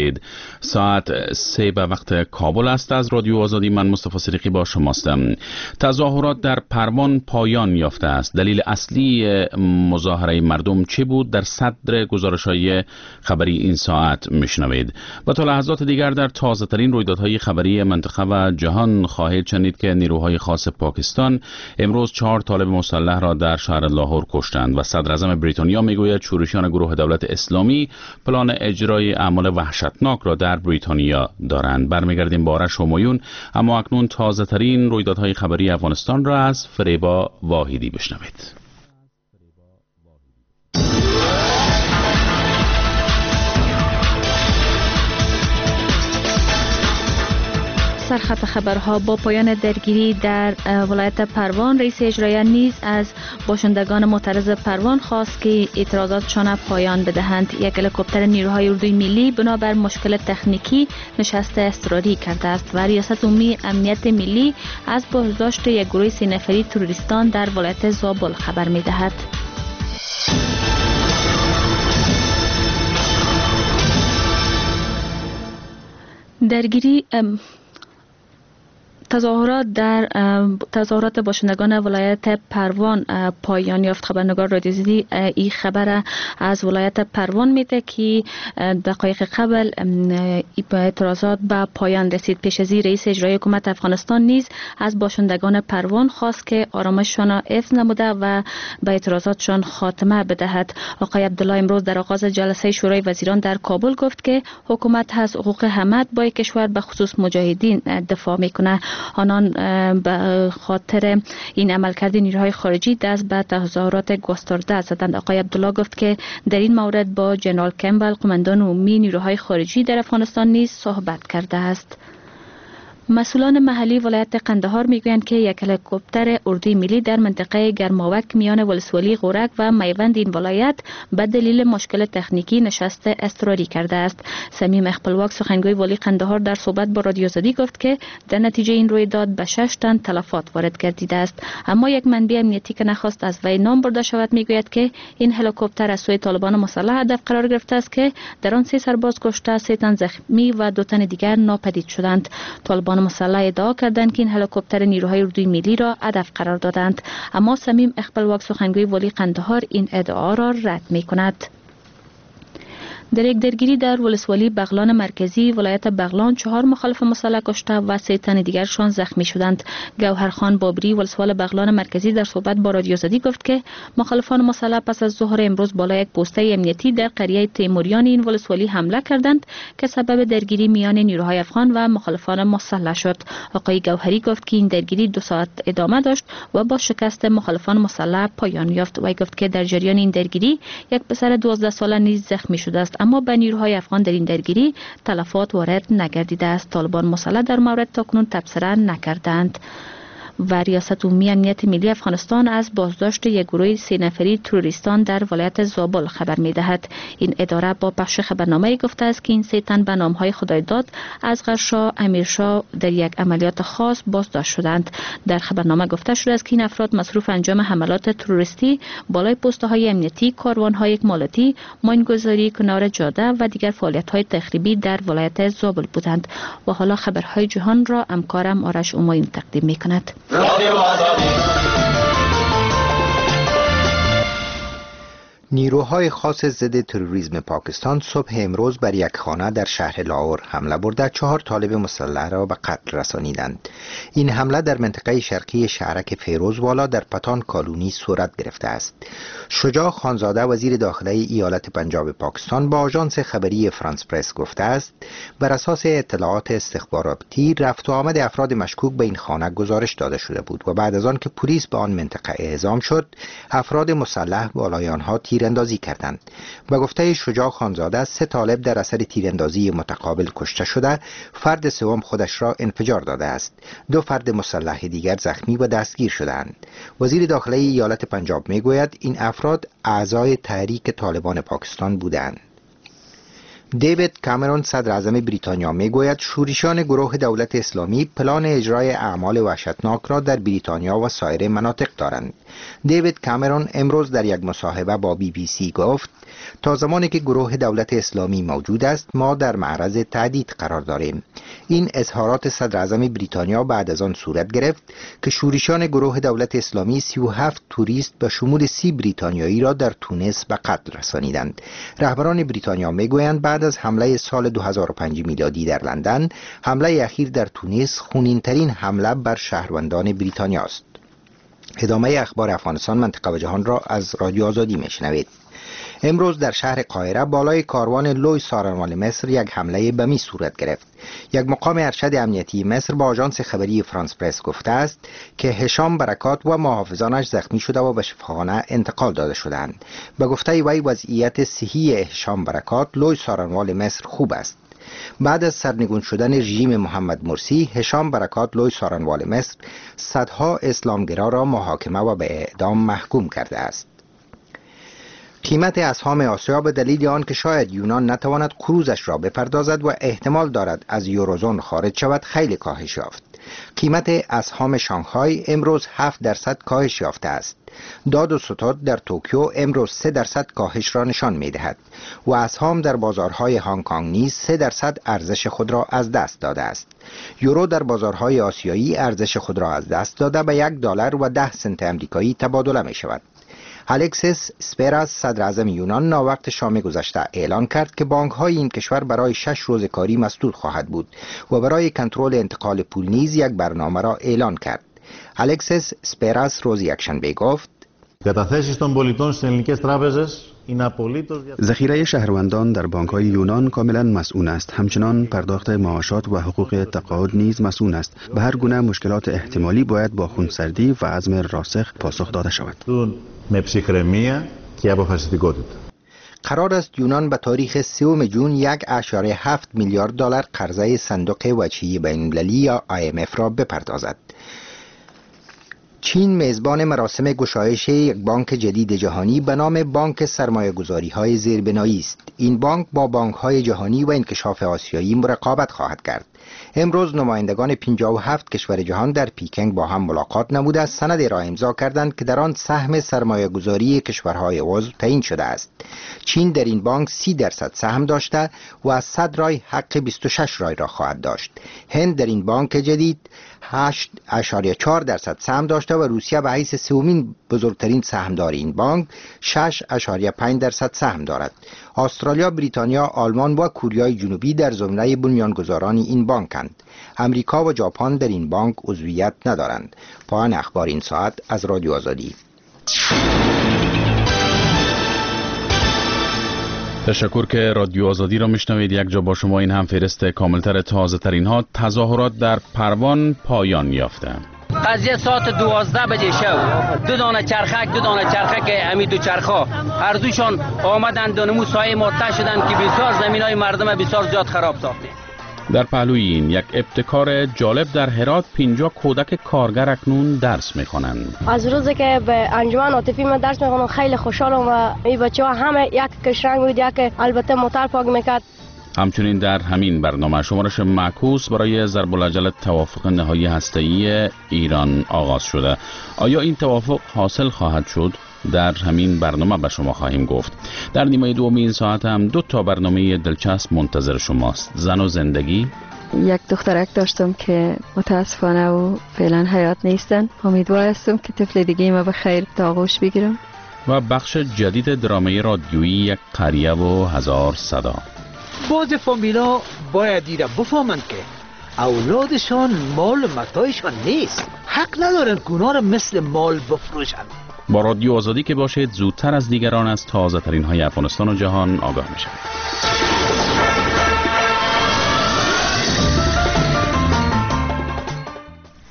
میشنوید. ساعت 3 به وقت کابل است. از رادیو آزادی من مصطفی صدیقی با شماستم. تظاهرات در پروان پایان یافته است. دلیل اصلی مظاهره مردم چه بود؟ در صدر گزارش‌های خبری این ساعت میشنوید. و تا لحظات دیگر در تازه ترین رویدادهای خبری منطقه و جهان خواهید شنید که نیروهای خاص پاکستان امروز 4 طالب مسلح را در شهر لاهور کشتند و صدر اعظم بریتانیا میگوید شورشیان گروه دولت اسلامی پلان اجرای اعمال وحشتناک را در بریتانیا دارند. برمیگردیم با آرش همایون، اما اکنون تازه ترین رویدادهای خبری افغانستان را از فریبا واحدی بشنوید. سرخط خبرها. با پایان درگیری در ولایت پروان، رئیس اجرایی نیز از باشندگان معترض پروان خواست که اعتراضاتشان پایان بدهند. یک هلیکوپتر نیروهای اردوی ملی بنابر مشکل تکنیکی نشست اضطراری کرده است و ریاست عمومی امنیت ملی از بازداشت یک گروه 3 نفری تروریستان در ولایت زابل خبر می‌دهد. درگیری تظاهرات باشندگان ولایت پروان پایان یافت. خبرنگار رادیو آزادی این خبر از ولایت پروان میده که دقایق قبل اعتراضات به پایان رسید. پیش از این رئیس اجرایی حکومت افغانستان نیز از باشندگان پروان خواست که آرامششان حفظ نموده و به اعتراضاتشان خاتمه بدهد. آقای عبدالله امروز در آغاز جلسه شورای وزیران در کابل گفت که حکومت از حقوق همه با کشور به خصوص مجاهدین دفاع میکنه. آنان به خاطر این عملکرد نیروهای خارجی دست به تظاهرات گسترده زدند. آقای عبدالله گفت که در این مورد با جنرال کمبل قماندان عمومی نیروهای خارجی در افغانستان نیز صحبت کرده است. مسئولان محلی ولایت قندهار میگویند که یک هلیکوپتر اردوی ملی در منطقه گرماوک میان ولسوالی غورک و میوند این ولایت به دلیل مشکل تکنیکی نشست اضطراری کرده است. صمیم اخپلواک سخنگوی والی قندهار در صحبت با رادیو آزادی گفت که در نتیجه این رویداد به 6 تن تلفات وارد گردیده است. اما یک منبع امنیتی که نخواست از وی نام برده شود میگوید که این هلیکوپتر از سوی طالبان مسلح هدف قرار گرفته است که در آن 3 سرباز کشته، 3 تن زخمی و 2 تن دیگر ناپدید شدند. طالبان مسلح ادعا کردند که این هلیکوپتر نیروهای اردوی ملی را هدف قرار دادند، اما صمیم اخپلواک سخنگوی والی قندهار این ادعا را رد می‌کند. در یک درگیری در ولسوالی بغلان مرکزی ولایت بغلان 4 مخالف مسلح کشته و 3 تن دیگرشان زخمی شدند. گوهرخان بابری ولسوال بغلان مرکزی در صحبت با رادیو آزادی گفت که مخالفان مسلح پس از ظهر امروز بالا یک پوسته امنیتی در قریه تیموریان این ولسوالی حمله کردند که سبب درگیری میان نیروهای افغان و مخالفان مسلح شد. آقای گوهری گفت که این درگیری 2 ساعت ادامه داشت و با شکست مخالفان مسلح پایان یافت. و گفت که در جریان این درگیری یک پسر 12 ساله نیز زخمی شده است، اما به نیروهای افغان در این درگیری تلفات وارد نگردیده است. طالبان مسلح در مورد تاکنون تبصره نکردند. و ریاست عمومی امنیت ملی افغانستان از بازداشت یک گروه 3 نفری تروریستان در ولایت زابل خبر می‌دهد. این اداره با پخش خبرنامه گفته است که این 3 تن به نام‌های خدایداد، اصغرشاه، امیرشاه در یک عملیات خاص بازداشت شدند. در خبرنامه گفته شده است که این افراد مصروف انجام حملات تروریستی بالای پست‌های امنیتی، کاروان‌های اکمالاتی، ماینگذاری کنار جاده و دیگر فعالیت‌های تخریبی در ولایت زابل بودند. و حالا خبرهای جهان را همکارم آرش همایون تقدیم می‌کند. نیروهای خاص ضد تروریسم پاکستان صبح امروز بر یک خانه در شهر لاهور حمله برده 4 طالب مسلح را به قتل رسانیدند. این حمله در منطقه شرقی شهرک فیروزوالا در پتان کالونی صورت گرفته است. شجاع خانزاده وزیر داخله ایالت پنجاب پاکستان با آژانس خبری فرانس پرس گفته است بر اساس اطلاعات استخباراتی رفت و آمد افراد مشکوک به این خانه گزارش داده شده بود و بعد از آن که پلیس به آن منطقه اعزام شد افراد مسلح بالای آنها تیراندازی کردند. به گفته شجاع خانزاده 3 طالب در اثر تیراندازی متقابل کشته شده، فرد سوم خودش را انفجار داده است. 2 فرد مسلح دیگر زخمی و دستگیر شدند. وزیر داخله ایالت پنجاب میگوید این افراد اعضای تحریک طالبان پاکستان بودند. دیوید کامرون صدر اعظم بریتانیا میگوید شورشیان گروه دولت اسلامی پلان اجرای اعمال وحشتناک را در بریتانیا و سایر مناطق دارند. دیوید کامرون امروز در یک مصاحبه با BBC گفت تا زمانی که گروه دولت اسلامی موجود است ما در معرض تهدید قرار داریم. این اظهارات صدر اعظم بریتانیا بعد از آن صورت گرفت که شورشیان گروه دولت اسلامی 37 توریست به شمول 30 بریتانیایی را در تونس به قتل رسانیدند. رهبران بریتانیا میگویند بعد از حمله سال 2005 میلادی در لندن، حمله اخیر در تونس خونین‌ترین حمله بر شهروندان بریتانیا است. ادامه اخبار افغانستان، منطقه و جهان را از رادیو آزادی میشنوید. امروز در شهر قاهره بالای کاروان لوی سارنوال مصر یک حمله بمی صورت گرفت. یک مقام ارشد امنیتی مصر با آژانس خبری فرانس پرس گفته است که هشام برکات و محافظانش زخمی شده و به شفاخانه انتقال داده شدند. به گفته وی وضعیت صحی هشام برکات لوی سارنوال مصر خوب است. بعد از سرنگون شدن رژیم محمد مرسی، هشام برکات لوی سارنوال مصر صدها اسلامگرا را محاکمه و به اعدام محکوم کرده است. قیمت اسهام آسیا به دلیل آن که شاید یونان نتواند قروضش را بپردازد و احتمال دارد از یوروزون خارج شود خیلی کاهش یافت. قیمت اسهام شانگهای امروز 7% کاهش یافته است. داد و ستد در توکیو امروز 3% کاهش را نشان می دهد و اسهام در بازارهای هنگ کنگ نیز 3% ارزش خود را از دست داده است. یورو در بازارهای آسیایی ارزش خود را از دست داده به $1.10 آمریکایی تبادله می شود. الکسیس سپراس صدر اعظم یونان ناوقت شام گذشته اعلان کرد که بانک‌های این کشور برای 6 روز کاری مسدود خواهد بود و برای کنترل انتقال پول نیز یک برنامه را اعلان کرد. الکسیس سپراس روز یکشنبه گفت ذخیره شهروندان در بانک‌های یونان کاملا مسئول است. همچنان پرداخت معاشات و حقوق تقاعد نیز مسئول است. به هر گونه مشکلات احتمالی باید با خونسردی و عزم راسخ پاسخ داده شود. قرار است یونان به تاریخ 3 جون 1.7 میلیارد دلار قرضه صندوق وجهی بین‌المللی یا IMF را بپردازد. چین میزبان مراسم گشایش یک بانک جدید جهانی به نام بانک سرمایه‌گذاری‌های زیربنایی است. این بانک با بانک‌های جهانی و انکشاف آسیایی رقابت خواهد کرد. امروز نمایندگان 57 کشور جهان در پیکنگ با هم ملاقات نموده سندی را امضا کردند که در آن سهم سرمایه‌گذاری کشورهای عضو تعیین شده است. چین در این بانک 30% سهم داشته و از 100 رای حق 26 رای را خواهد داشت. هند در این بانک جدید 8.4% سهم داشته و روسیه به حیث سومین بزرگترین سهمدار این بانک 6.5% سهم دارد. استرالیا، بریتانیا، آلمان و کره جنوبی در زمره بنیانگذاران این بانکند. امریکا و ژاپن در این بانک عضویت ندارند. پایان اخبار این ساعت از رادیو آزادی. تشکر که رادیو آزادی را میشنوید. یک جا با شما این هم فهرست کاملتر تازه ترین ها. تظاهرات در پروان پایان یافته. قضیه ساعت 12 بجه شب دو دانه چرخک امی دو چرخا هر دوشان آمدند و نمو سایه ماته شدند که بسیار زمینای مردم بسیار زیاد خراب ساخته. در پهلوی این یک ابتکار جالب در هرات 50 کودک کارگر اکنون درس میخوانند. از روزی که به انجمن عاطفی من درس میخوانم خیلی خوشحالم و این بچه‌ها همه یک کشرنگ بود، یک البته موتر پاک میکرد. همچنین در همین برنامه شمارش معکوس برای ضرب العجل توافق نهایی هسته‌ای ایران آغاز شده. آیا این توافق حاصل خواهد شد؟ در همین برنامه به شما خواهیم گفت. در نیمه دوم این ساعت هم 2 برنامه دلچسب منتظر شماست. زن و زندگی. یک دخترک داشتم که متاسفانه و فعلا حیات نیستن. امیدوار هستم که طفل دیگه ما به خیر در آغوش بگیرم. و بخش جدید درامه رادیویی یک قریه و هزار صدا. بعض فامیلا باید دیره بفهمند که اولادشان مال متاعشان نیست. حق ندارن که اونا را مثل مال بفروشند. با رادیو آزادی که باشید زودتر از دیگران از تازه ترین های افغانستان و جهان آگاه میشید.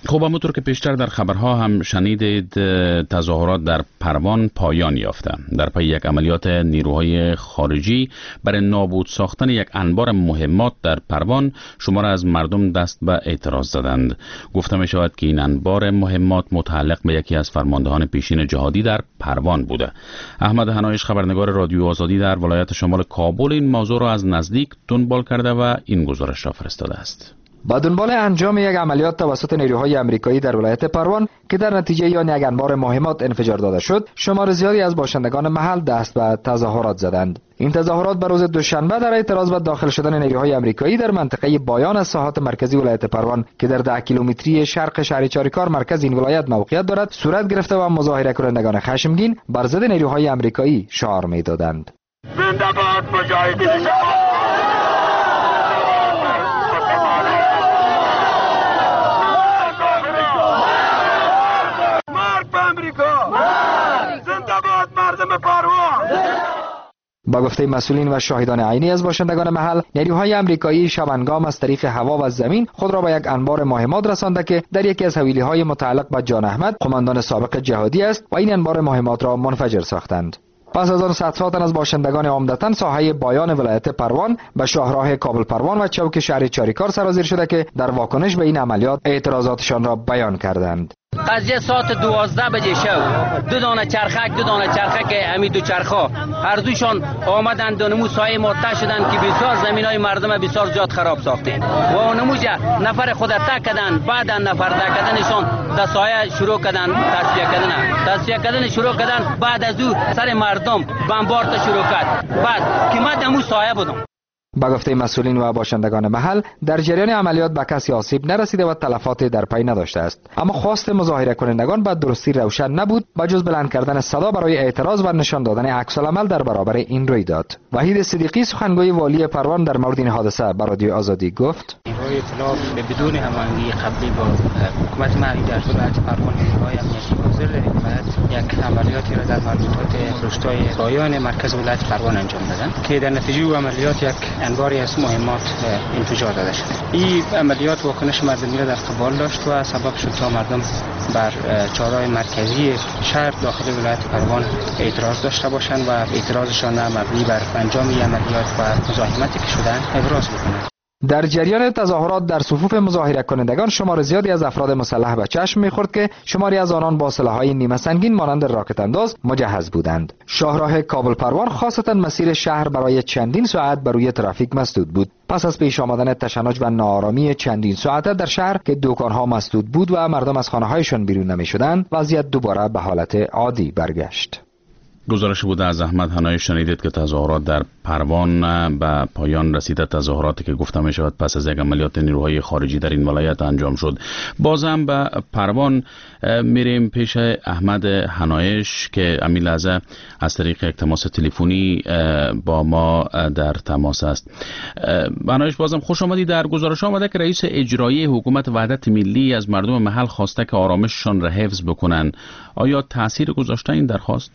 خب همونطور که پیشتر در خبرها هم شنیدید، تظاهرات در پروان پایان یافته در پی یک عملیات نیروهای خارجی برای نابود ساختن یک انبار مهمات در پروان. شمار از مردم دست به اعتراض زدند. گفته می شود که این انبار مهمات متعلق به یکی از فرماندهان پیشین جهادی در پروان بوده. احمد حنایش، خبرنگار رادیو آزادی در ولایت شمال کابل، این موضوع را از نزدیک دنبال کرده و این گزارش را فرستاده است. با دنبال انجام یک عملیات توسط نیروهای آمریکایی در ولایت پروان که در نتیجه آن یک انبار مهمات انفجار داده شد، شمار زیادی از باشندگان محل دست به تظاهرات زدند. این تظاهرات به روز دوشنبه در اعتراض به داخل شدن نیروهای آمریکایی در منطقه بایان از ساحات مرکزی ولایت پروان که در 10 کیلومتری شرق شهر چاریکار مرکز این ولایت موقعیت دارد صورت گرفته و مظاهره کنندگان خشمگین بر ضد نیروهای آمریکایی شعار می‌دادند. زنده باد مجاهدین شما! با گفته مسئولین و شاهدان عینی از باشندگان محل، نیروهای آمریکایی شبانگام از طریق هوا و زمین خود را به یک انبار مهمات رسانده که در یکی از حویلی‌های متعلق به جان احمد، قماندان سابق جهادی است و این انبار مهمات را منفجر ساختند. پس از آن صدها تن از باشندگان عمدتاً ساحه بایان ولایت پروان به شاهراه کابل پروان و چوک شهر چاریکار سرازیر شده که در واکنش به این عملیات اعتراضاتشان را بیان کردند. قضیه ساعت 12 بجه شب، دو دانه چرخک امی دو چرخا هر دوشان آمدن دونمو سایه ماته شدن که بسیار زمینای مردم بسیار زیاد خراب ساختین و اونموجا نفر خود تک کردن. بعد نفر تک کردنشان در سایه شروع کردن تصفیه کردن شروع کردن. بعد از او سر مردم بمبارد شروع کرد. بعد که من دمو سایه بودم. با گفته مسئولین و باشندگان محل، در جریان عملیات به کسی آسیب نرسیده و تلفات در پی نداشته است، اما خواست مظاهره کنندگان به درستی روشن نبود بجز بلند کردن صدا برای اعتراض و نشان دادن عکس‌العمل در برابر این رویداد. وحید صدیقی، سخنگوی والی پروان، در مورد این حادثه با رادیو آزادی گفت: نیروهای اطلاع بدون هماهنگی قبلی با حکومت محلی در ولایت پروان نیروهای امنیتی حاضر داریم و یک عملیاتی را در مربوطات روستای بایان مرکز ولایت پروان انجام دادند که در نتیجه عملیات یک انباری از مهمات انفجار داده شد. این عملیات واکنش مردمی را در قبال داشت و سبب شد تا مردم بر چهارراه مرکزی شهر داخل ولایت پروان اعتراض داشته باشند و اعتراضشان مبنی بر انجام این عملیات و مزاحمتی که شدند ابراز بکنند. در جریان تظاهرات در صفوف مظاهره کنندگان شمار زیادی از افراد مسلح به چشم می‌خورد که شماری از آنان با سلاح‌های نیمه سنگین مانند راکت انداز مجهز بودند. شاهراه کابل پروان خاصتا مسیر شهر برای چندین ساعت بر روی ترافیک مسدود بود. پس از پیش آمدن تشنج و ناآرامی چندین ساعته در شهر که دکان‌ها مسدود بود و مردم از خانه‌هایشان بیرون نمی‌شدند، وضعیت دوباره به حالت عادی برگشت. گزارش بوده از احمد حنایش. شنیدید که تظاهرات در پروان به پایان رسیده. تظاهراتی که گفته می شود پس از یک عملیات نیروهای خارجی در این ولایت انجام شد. بازم به پروان میریم پیش احمد حنایش که امی لحظه از طریق یک تماس تلفنی با ما در تماس است. حنایش، بازم خوش آمدید. در گزارش آمده که رئیس اجرایی حکومت وحدت ملی از مردم محل خواسته که آرامششان را حفظ بکنن. آیا تاثیر گذاشته این درخواست؟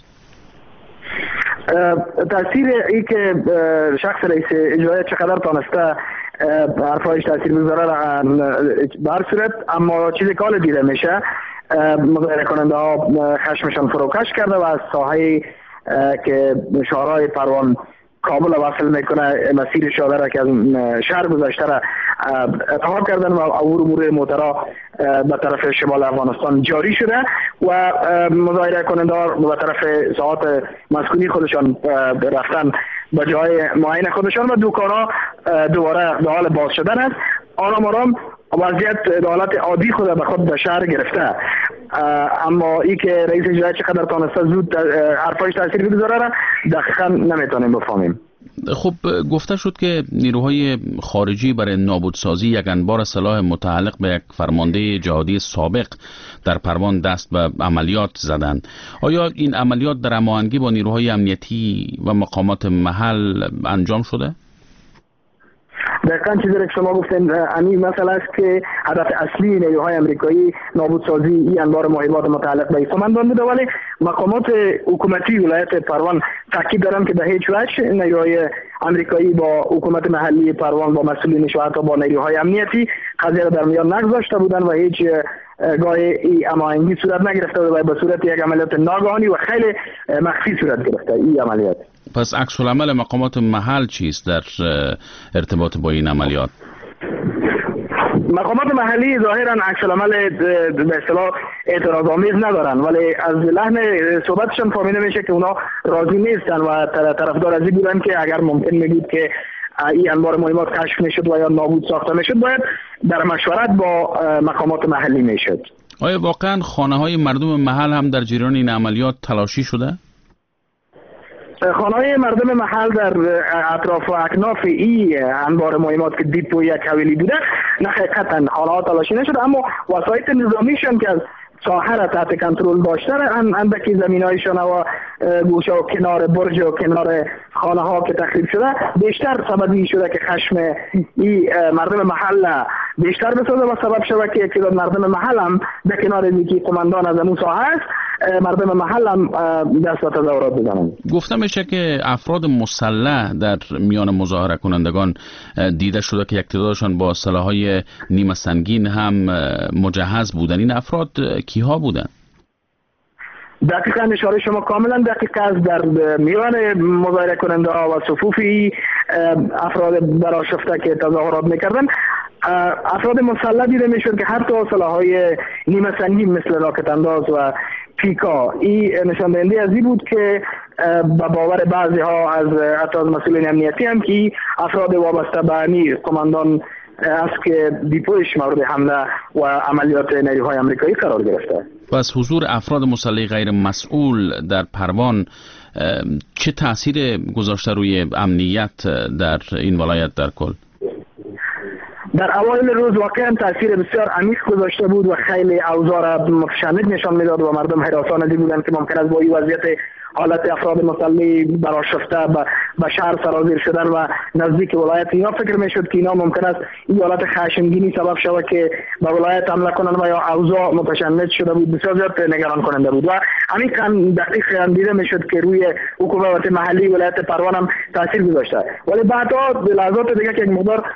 تاثیر ای که شخص رئیس اجرایی چقدر تانسته حرفایش تاثیر بگذاره به هر صورت، اما چیزی که حالا دیده میشه مظاهره کننده ها خشمشان فروکش کرده و از ساحه که شهرهای پروان کابل وصل میکنه مسیر شهر را که از شهر گذشته را اتحاد کردن و عبور امور موترا به طرف شمال افغانستان جاری شده و مظاهره کنندگان به طرف ساحات مسکونی خودشان رفتن به جای معین خودشان و دکان‌ها دوباره به حال باز شدن است. آرام وضعیت به حالت عادی خود به خود به شهر گرفته، اما ای که رئیس اجرایی چقدر تانسته زود حرفایش تاثیر بگذاره را دقیقا نمیتونیم بفهمیم. خب گفته شد که نیروهای خارجی برای نابودسازی یک انبار سلاح متعلق به یک فرمانده جهادی سابق در پروان دست به عملیات زدند. آیا این عملیات در هماهنگی با نیروهای امنیتی و مقامات محل انجام شده؟ دقیقاً چیزی که شما گفتین امی مسئله است که هدف اصلی نیروهای آمریکایی نابودسازی این انبار مهمات متعلق به قماندان بوده، ولی مقامات حکومتی ولایت پروان تاکید دارند که به هیچ وجه نیروهای آمریکایی با حکومت محلی پروان با مسئولینش و حتی با نیروهای امنیتی قضیه را در میان نگذاشته بودن و هیچ گاه ای هماهنگی صورت نگرفته و به صورت یک عملیات ناگهانی و خیلی مخفی صورت گرفته این عملیات. پس عکس العمل مقامات محل چیست در ارتباط با این عملیات؟ مقامات محلی ظاهرا عکس العمل به اصطلاح اعتراض‌آمیز ندارن، ولی از لحن صحبتشون فهمیده میشه که اونا راضی نیستن و طرفدار از این بودن که اگر ممکن میگید که این انبار مهمات کشف میشد و یا نابود ساخته میشد باید در مشورت با مقامات محلی میشد. آیا واقعا خانه های مردم محل هم در جریان این عملیات تلاشی شده؟ خانه‌های مردم محل در اطراف و اکناف این انبار مهمات که دیپو یک حویلی بوده نه حقیقتا خانه‌ها تلاشی نشد، اما وسایط نظامیشون که از ساحه را تحت کنترل داشتن اندکی زمینایشون و گوشه و کنار برج و کنار خانه ها که تخریب شده بیشتر سببی شده که خشم این مردم محل بیشتر بسازه و سبب شده که یک مردم محل هم در کنار دیگه قماندان از امون ساحه است مردم محل هم دست به تظاهرات بزنند. گفته میشه که افراد مسلح در میان مظاهره کنندگان دیده شده که یک تعدادشان با سلاح‌های نیمه سنگین هم مجهز بودند. این افراد کیها بودند؟ دقیقاً اشاره شما کاملا دقیق است. در میان مظاهره کننده ها و صفوفی افراد برآشفته که تظاهرات میکردن افراد مسلح دیده میشد که حتی سلاح‌های نیمه سنگین مثل راکت انداز و پیکا. این نشان دهنده از این بود که با باور بعضی ها از حتی از مسئولین امنیتی هم که افراد وابسته به امیر قماندان است که دیپویش مورد حمله و عملیات نیروهای آمریکایی قرار گرفته. پس حضور افراد مسلح غیر مسئول در پروان چه تأثیر گذاشته روی امنیت در این ولایت در کل؟ در اوایل روز واقعا تاثیر بسیار عمیق گذاشته بود و خیلی اوضاع را متشنج نشان میداد و مردم هراسان بودند که ممکن است با این وضعیت حالت افراد مسلح برآشفته به شهر سرازیر شدن و نزدیک ولایت اینا فکر میشد که اینا ممکن است این حالت خشمگینی سبب شود که به ولایت حمله کنند و یا اوضاع متشنج شده بود. بسیار زیاد نگران کننده بود و همین دقیق دیده میشد که روی حکومت محلی ولایت پروان هم تاثیر گذاشته، ولی بعدا لحظات دیگه که یک مقدار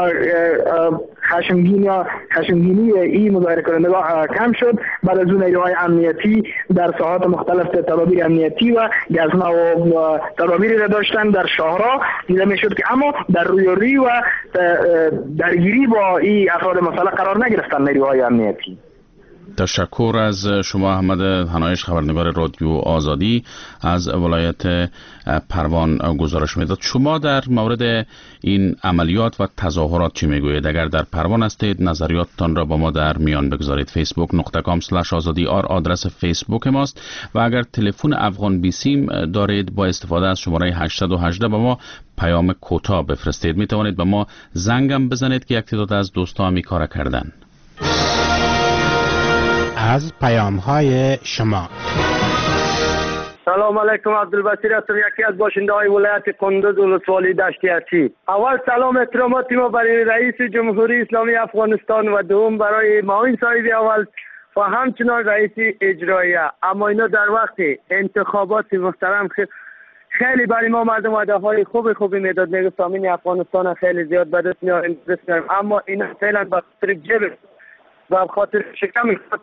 خشمگینی این مظاهره کنندگان کم شد بعد از اون نیروهای امنیتی در ساحات مختلف تدابیر امنیتی و گزمه و تدابیری را داشتن در شهرها دیده میشد که اما در رویارویی و درگیری با این افراد مسلح قرار نگرفتن نیروهای امنیتی. تشکر از شما احمد هنایش، خبرنگار رادیو آزادی از ولایت پروان گزارش میداد. شما در مورد این عملیات و تظاهرات چی میگویید؟ اگر در پروان هستید نظریاتتان را با ما در میان بگذارید. facebook.com/azadi آدرس فیسبوک ماست و اگر تلفن افغان بی سیم دارید با استفاده از شماره 818 با ما پیام کوتاه بفرستید. می توانید به ما زنگم بزنید که یک تعداد از دوستان می کار کردن. از پیام‌های شما. سلام علیکم، عبدالبصیر هستم، یکی از باشنده های ولایت کندوز ولسوالی دشتی ارچی. اول سلام احتراماتی ما برای رئیس جمهوری اسلامی افغانستان و دوم برای معاون صاحب اول و همچنان رئیس اجراییه. اما اینا در وقت انتخابات محترم خیلی برای ما مردم وعده های خوبی میداد، میگه سامین افغانستان خیلی زیاد به دست میاریم، اما اینا فعلا به خاطر جیب و خاطر شکم خود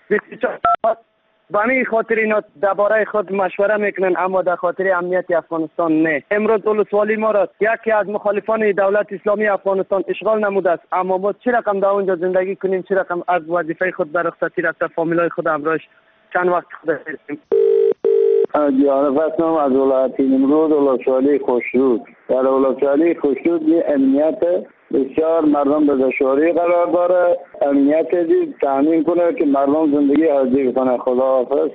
بانی خاطر اینا درباره خود مشوره میکنن، اما در خاطر امنیت افغانستان نه. امروز ولسوالی ما را یکی از مخالفان دولت اسلامی افغانستان اشغال نموده است، اما ما چه رقم در اونجا زندگی کنیم، چه رقم از وظیفه خود به رخصتی رفته فامیلای خود همراهش چند وقت خود هستیم. جانفت نام از ولایت نمرود ولسوالی خوشرود. در ولسوالی خوشرود امنیت بسیار مردم به دشواری قرار داره، امنیت دید تامین کنه که مردم زندگی عادی کنه. خداحافظ.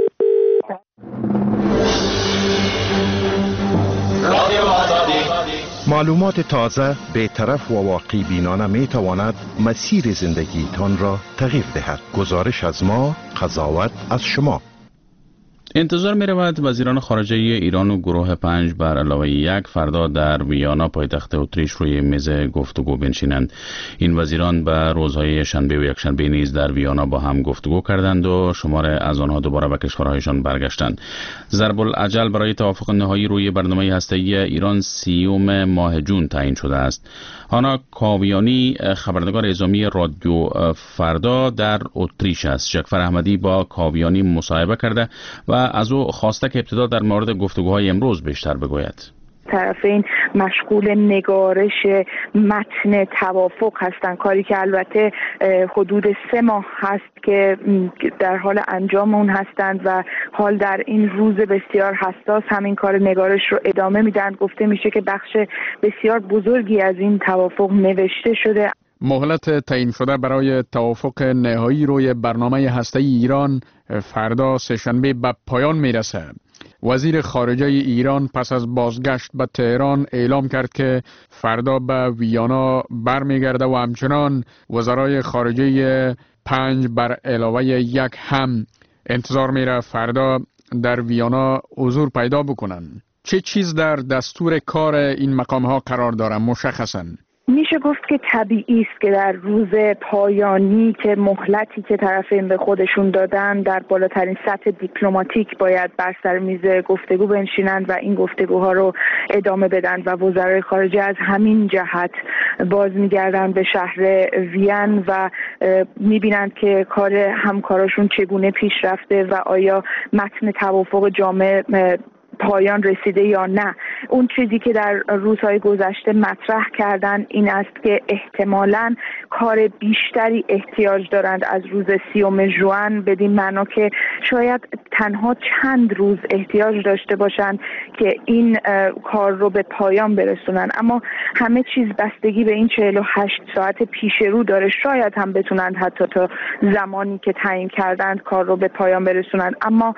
معلومات تازه، بی‌طرف و واقعی بینانه می تواند مسیر زندگی تان را تغییر دهد. گزارش از ما، قضاوت از شما. انتظار می رود وزیران خارجه ایران و گروه 5 بر علاوه 1 فردا در ویانا پایتخت اتریش روی میز گفتگو بنشینند. این وزیران به روزهای شنبه و یکشنبه نیز در ویانا با هم گفتگو کردند و شمار از آنها دوباره به کشورهایشان برگشتند. ضرب الاجل برای توافق نهایی روی برنامه هسته‌ای ایران 30 ماه جون تعیین شده است. هانا کاویانی خبرنگار اعزامی رادیو فردا در اتریش است. جعفر احمدی با کاویانی مصاحبه کرده و از او خواسته که ابتدا در مورد گفتگوهای امروز بیشتر بگوید. طرفین مشغول نگارش متن توافق هستند، کاری که البته حدود 3 ماه هست که در حال انجام اون هستند و حال در این روز بسیار حساس همین کار نگارش رو ادامه میدن. گفته میشه که بخش بسیار بزرگی از این توافق نوشته شده. مهلت تعیین شده برای توافق نهایی روی برنامه هسته‌ای ایران فردا سه‌شنبه به پایان میرسه. وزیر خارجه ایران پس از بازگشت به تهران اعلام کرد که فردا به ویانا برمیگرده و همچنان وزرای خارجه 5 بر علاوه 1 هم انتظار میره فردا در ویانا حضور پیدا بکنن. چه چیز در دستور کار این مقام ها قرار داره مشخصاً؟ میشه گفت که طبیعی است که در روز پایانی که مهلتی که طرفین به خودشون دادن در بالاترین سطح دیپلماتیک باید بر سر میز گفتگو بنشینند و این گفتگوها رو ادامه بدن و وزرای خارجه از همین جهت باز میگردن به شهر وین و میبینند که کار همکاراشون چگونه پیش رفته و آیا متن توافق جامع پایان رسیده یا نه. اون چیزی که در روزهای گذشته مطرح کردن این است که احتمالاً کار بیشتری احتیاج دارند از روز 30 ژوئن، بدین معنا که شاید تنها چند روز احتیاج داشته باشند که این کار رو به پایان برسونن. اما همه چیز بستگی به این 48 ساعت پیش رو داره. شاید هم بتونند حتی تا زمانی که تعیین کردند کار رو به پایان برسونند. اما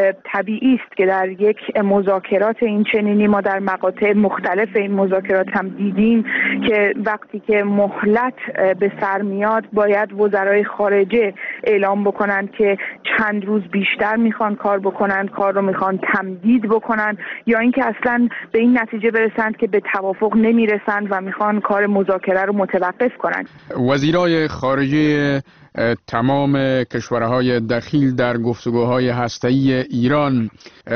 طبیعی است که در یک مذاکرات این چنینی ما در مقاطع مختلف این مذاکرات هم دیدیم که وقتی که مهلت به سر میاد باید وزرای خارجه اعلام بکنن که چند روز بیشتر میخوان کار بکنن، کار رو میخوان تمدید بکنن، یا اینکه اصلا به این نتیجه برسند که به توافق نمیرسند و میخوان کار مذاکره رو متوقف کنن. وزیرای خارجه تمام کشورهای دخیل در گفتگوهای هسته‌ای ایران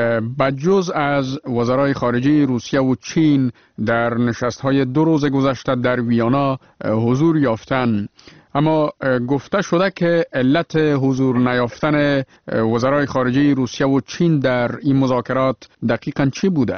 بجز از وزرای خارجه روسیه و چین در نشست‌های 2 روز گذشته در ویانا حضور یافتند. اما گفته شده که علت حضور نیافتن وزرای خارجه روسیه و چین در این مذاکرات دقیقاً چی بوده؟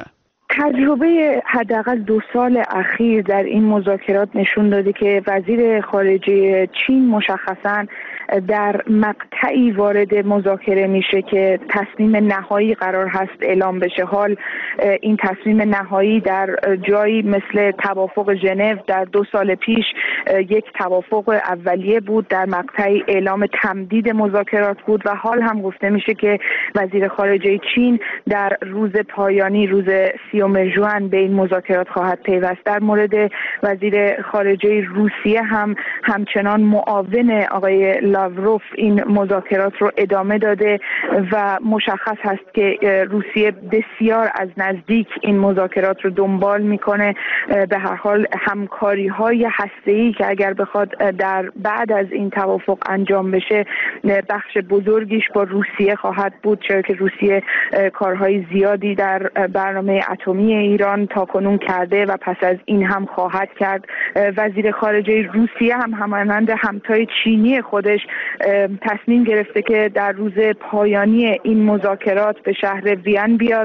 تجربه حداقل 2 سال اخیر در این مذاکرات نشون داده که وزیر خارجه چین مشخصاً در مقطعی وارد مذاکره میشه که تصمیم نهایی قرار هست اعلام بشه. حال این تصمیم نهایی در جایی مثل توافق ژنو در 2 سال پیش یک توافق اولیه بود، در مقطعی اعلام تمدید مذاکرات بود و حال هم گفته میشه که وزیر خارجه چین در روز پایانی روز 30 ژوئن به این مذاکرات خواهد پیوست. در مورد وزیر خارجه روسیه هم همچنان معاون آقای لاوروف این مذاکرات رو ادامه داده و مشخص هست که روسیه بسیار از نزدیک این مذاکرات رو دنبال میکنه. به هر حال همکاری‌های هسته‌ای که اگر بخواد در بعد از این توافق انجام بشه بخش بزرگیش با روسیه خواهد بود، چرا که روسیه کارهای زیادی در برنامه اتمی ایران تاکنون کرده و پس از این هم خواهد کرد. وزیر خارجه روسیه هم همانند همتای چینی خودش تصمیم گرفته که در روز پایانی این مذاکرات به شهر وین بیاد.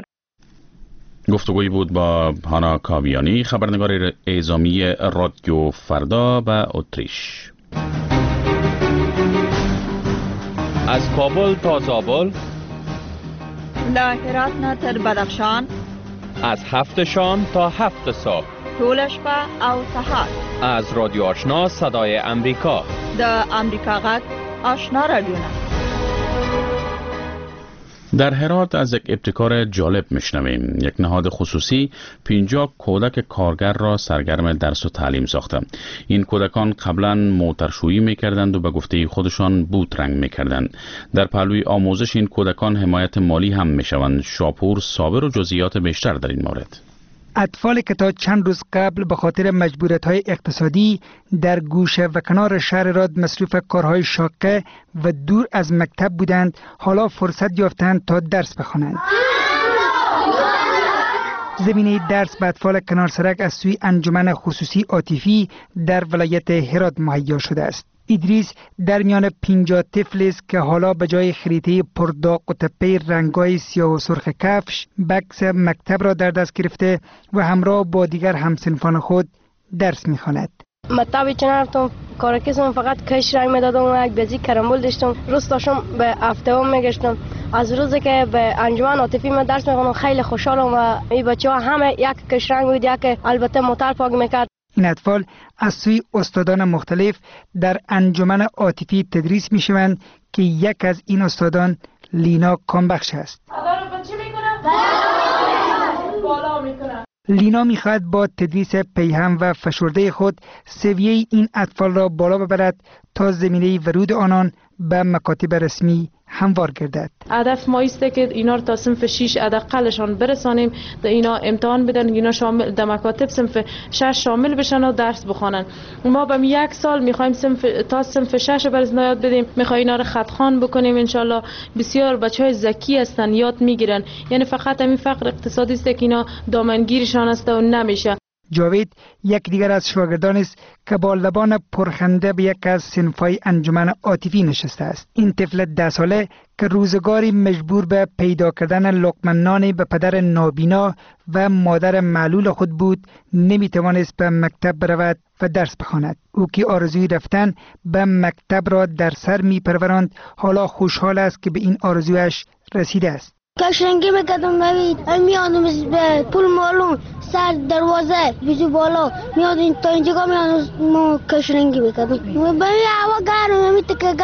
گفتگویی بود با هانا کاویانی خبرنگار اعزامی رادیو فردا و اتریش. از کابل تا زابل، له هرات نه تر بدخشان، از 7 شام تا 7 صبح، طول شپه او سهار، از رادیو آشنا صدای امریکا، د امریکا غږ آشنا رادیو. در هرات از یک ابتکار جالب میشنویم. یک نهاد خصوصی 50 کودک کارگر را سرگرم درس و تعلیم ساخته. این کودکان قبلا موترشویی میکردند و به گفته خودشان بوت رنگ میکردند. در پهلوی آموزش این کودکان حمایت مالی هم میشوند. شاپور صابر و جزئیات بیشتر در این مورد. اطفالی که تا چند روز قبل به خاطر مجبوریت‌های اقتصادی در گوشه و کنار شهر راد مصروف کارهای شاقه و دور از مکتب بودند، حالا فرصت یافتند تا درس بخوانند. زمینه درس به اطفال کنار سرک از سوی انجمن خصوصی عاطفی در ولایت هرات مهیا شده است. ادریس در میان 50 طفل است که حالا به جای خریطه پرداغ و تپه رنگای سیاه و سرخ کفش بکس مکتب را در دست گرفته و همراه با دیگر همسنفان خود درس می‌خواند. مکتبی چه نرفتم، کارکیسم فقط کش رنگ میدادم و یک بازی کرامبول داشتم. روز داشتم به هفته‌ام میگشتم. از روزی که به انجمن عاطفی من درس می‌خوندم خیلی خوشحالم و این بچه‌ها همه یک کش رنگ بود، یک البته موتر پاک می‌کرد. این اطفال از سوی استادان مختلف در انجمن عاطفی تدریس می‌شوند که یک از این استادان لینا کامبخش است. لینا می‌خواهد با تدریس پیهم و فشرده خود سویه این اطفال را بالا ببرد تا زمینه ورود آنان به مکاتب رسمی هموار گردد. هدف ما است که اینا رو تا صنف 6 حداقلشان برسانیم، تا اینا امتحان بدن، اینا شامل در مکاتب صنف 6 شامل بشن و درس بخوانن. ما به یک سال میخوایم تا صنف 6 برسن یاد بدیم، میخوایم اینا رو خطخوان بکنیم. انشالله بسیار بچهای ذکی هستن، یاد میگیرن. یعنی فقط همین فقر اقتصادی است که اینا دامنگیرشان است و نمیشه. جاوید یک دیگر از شاگردان است که با لبان پرخنده به یک از صنف‌های انجمن عاطفی نشسته است. این طفل 10 ساله که روزگاری مجبور به پیدا کردن لقمه نانی به پدر نابینا و مادر معلول خود بود، نمیتوانست به مکتب برود و درس بخواند. او که آرزوی رفتن به مکتب را در سر میپروراند، حالا خوشحال است که به این آرزویش رسیده است. کشنگی میکردم ببید میادم به پول معلوم سر دروازه بیزو بالا میادیم تا اینجا میادم کشنگی میکردم. ببین هوا گرم میتونه که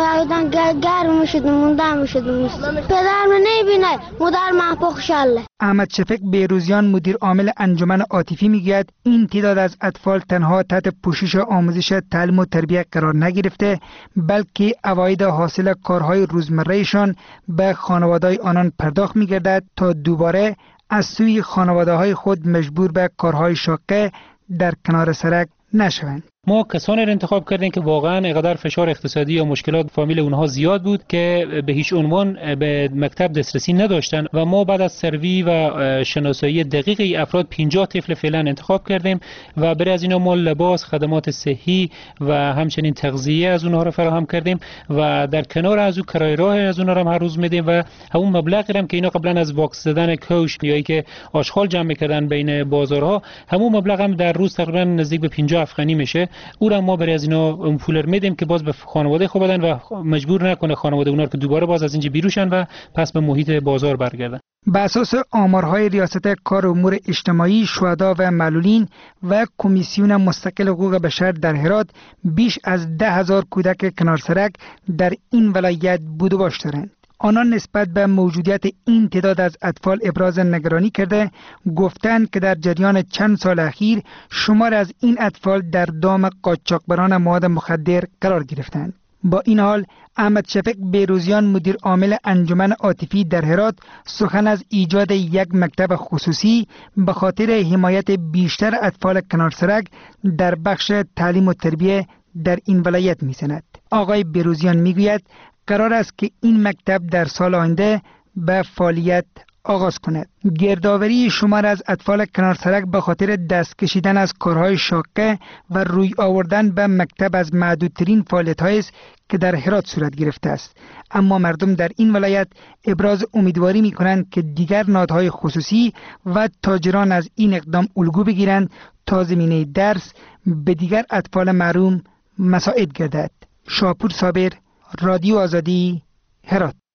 گرم میشد موندم میشد. پدر من نمیبینه، مادر من خوشحاله. احمد شفیق بیروزیان مدیر عامل انجمن عاطفی میگوید این تعداد از اطفال تنها تحت پوشش آموزش تعلیم و تربیت قرار نگرفته، بلکه عواید حاصل کارهای روزمرهشان به خانواده‌های آنان پرداخت میگردد تا دوباره از سوی خانواده‌های خود مجبور به کارهای شاقه در کنار سرک نشوند. ما کسانی را انتخاب کردیم که واقعا اینقدر فشار اقتصادی یا مشکلات فامیل اونها زیاد بود که به هیچ عنوان به مکتب دسترسی نداشتن و ما بعد از سروی و شناسایی دقیق افراد 50 طفل فعلا انتخاب کردیم و برای از اینا ما لباس، خدمات صحی و همچنین تغذیه از اونها را فراهم کردیم و در کنار از اون کرایه راه از اونها را هر روز میدیم و همون مبلغی هم که اینا قبلا از واکس زدن کوش یا اینکه آشغال جمع می‌کردن بین بازارها، همون مبلغ هم در روز تقریبا نزدیک به 50 افغانی میشه. او را ما برای از اینا اون پول میدیم که باز به خانواده خود بدن و مجبور نکنه خانواده اونا رو که دوباره باز از اینجا بیروشن و پس به محیط بازار برگردن. بر اساس آمارهای ریاست کار امور اجتماعی شهدا و معلولین و کمیسیون مستقل حقوق بشر در هرات، بیش از 10,000 کودک کنار سرک در این ولایت بود و باش دارند. آنان نسبت به موجودیت این تعداد از اطفال ابراز نگرانی کرده، گفتند که در جریان چند سال اخیر شمار از این اطفال در دام قاچاقبران مواد مخدر قرار گرفتند. با این حال احمد شفیق بیروزیان مدیر عامل انجمن عاطفی در هرات سخن از ایجاد یک مکتب خصوصی به خاطر حمایت بیشتر اطفال کنار سرک در بخش تعلیم و تربیت در این ولایت می‌زند. آقای بیروزیان میگوید قرار است که این مکتب در سال آینده به فعالیت آغاز کند. گردآوری شمار از اطفال کنار سرک به خاطر دست کشیدن از کارهای شاقه و روی آوردن به مکتب از معدودترین فعالیت‌هایی است که در هرات صورت گرفته است. اما مردم در این ولایت ابراز امیدواری می‌کنند که دیگر نهادهای خصوصی و تاجران از این اقدام الگو بگیرند تا زمینه درس به دیگر اطفال محروم مساعد گردد. شاپور صابر، رادیو آزادی، هرات.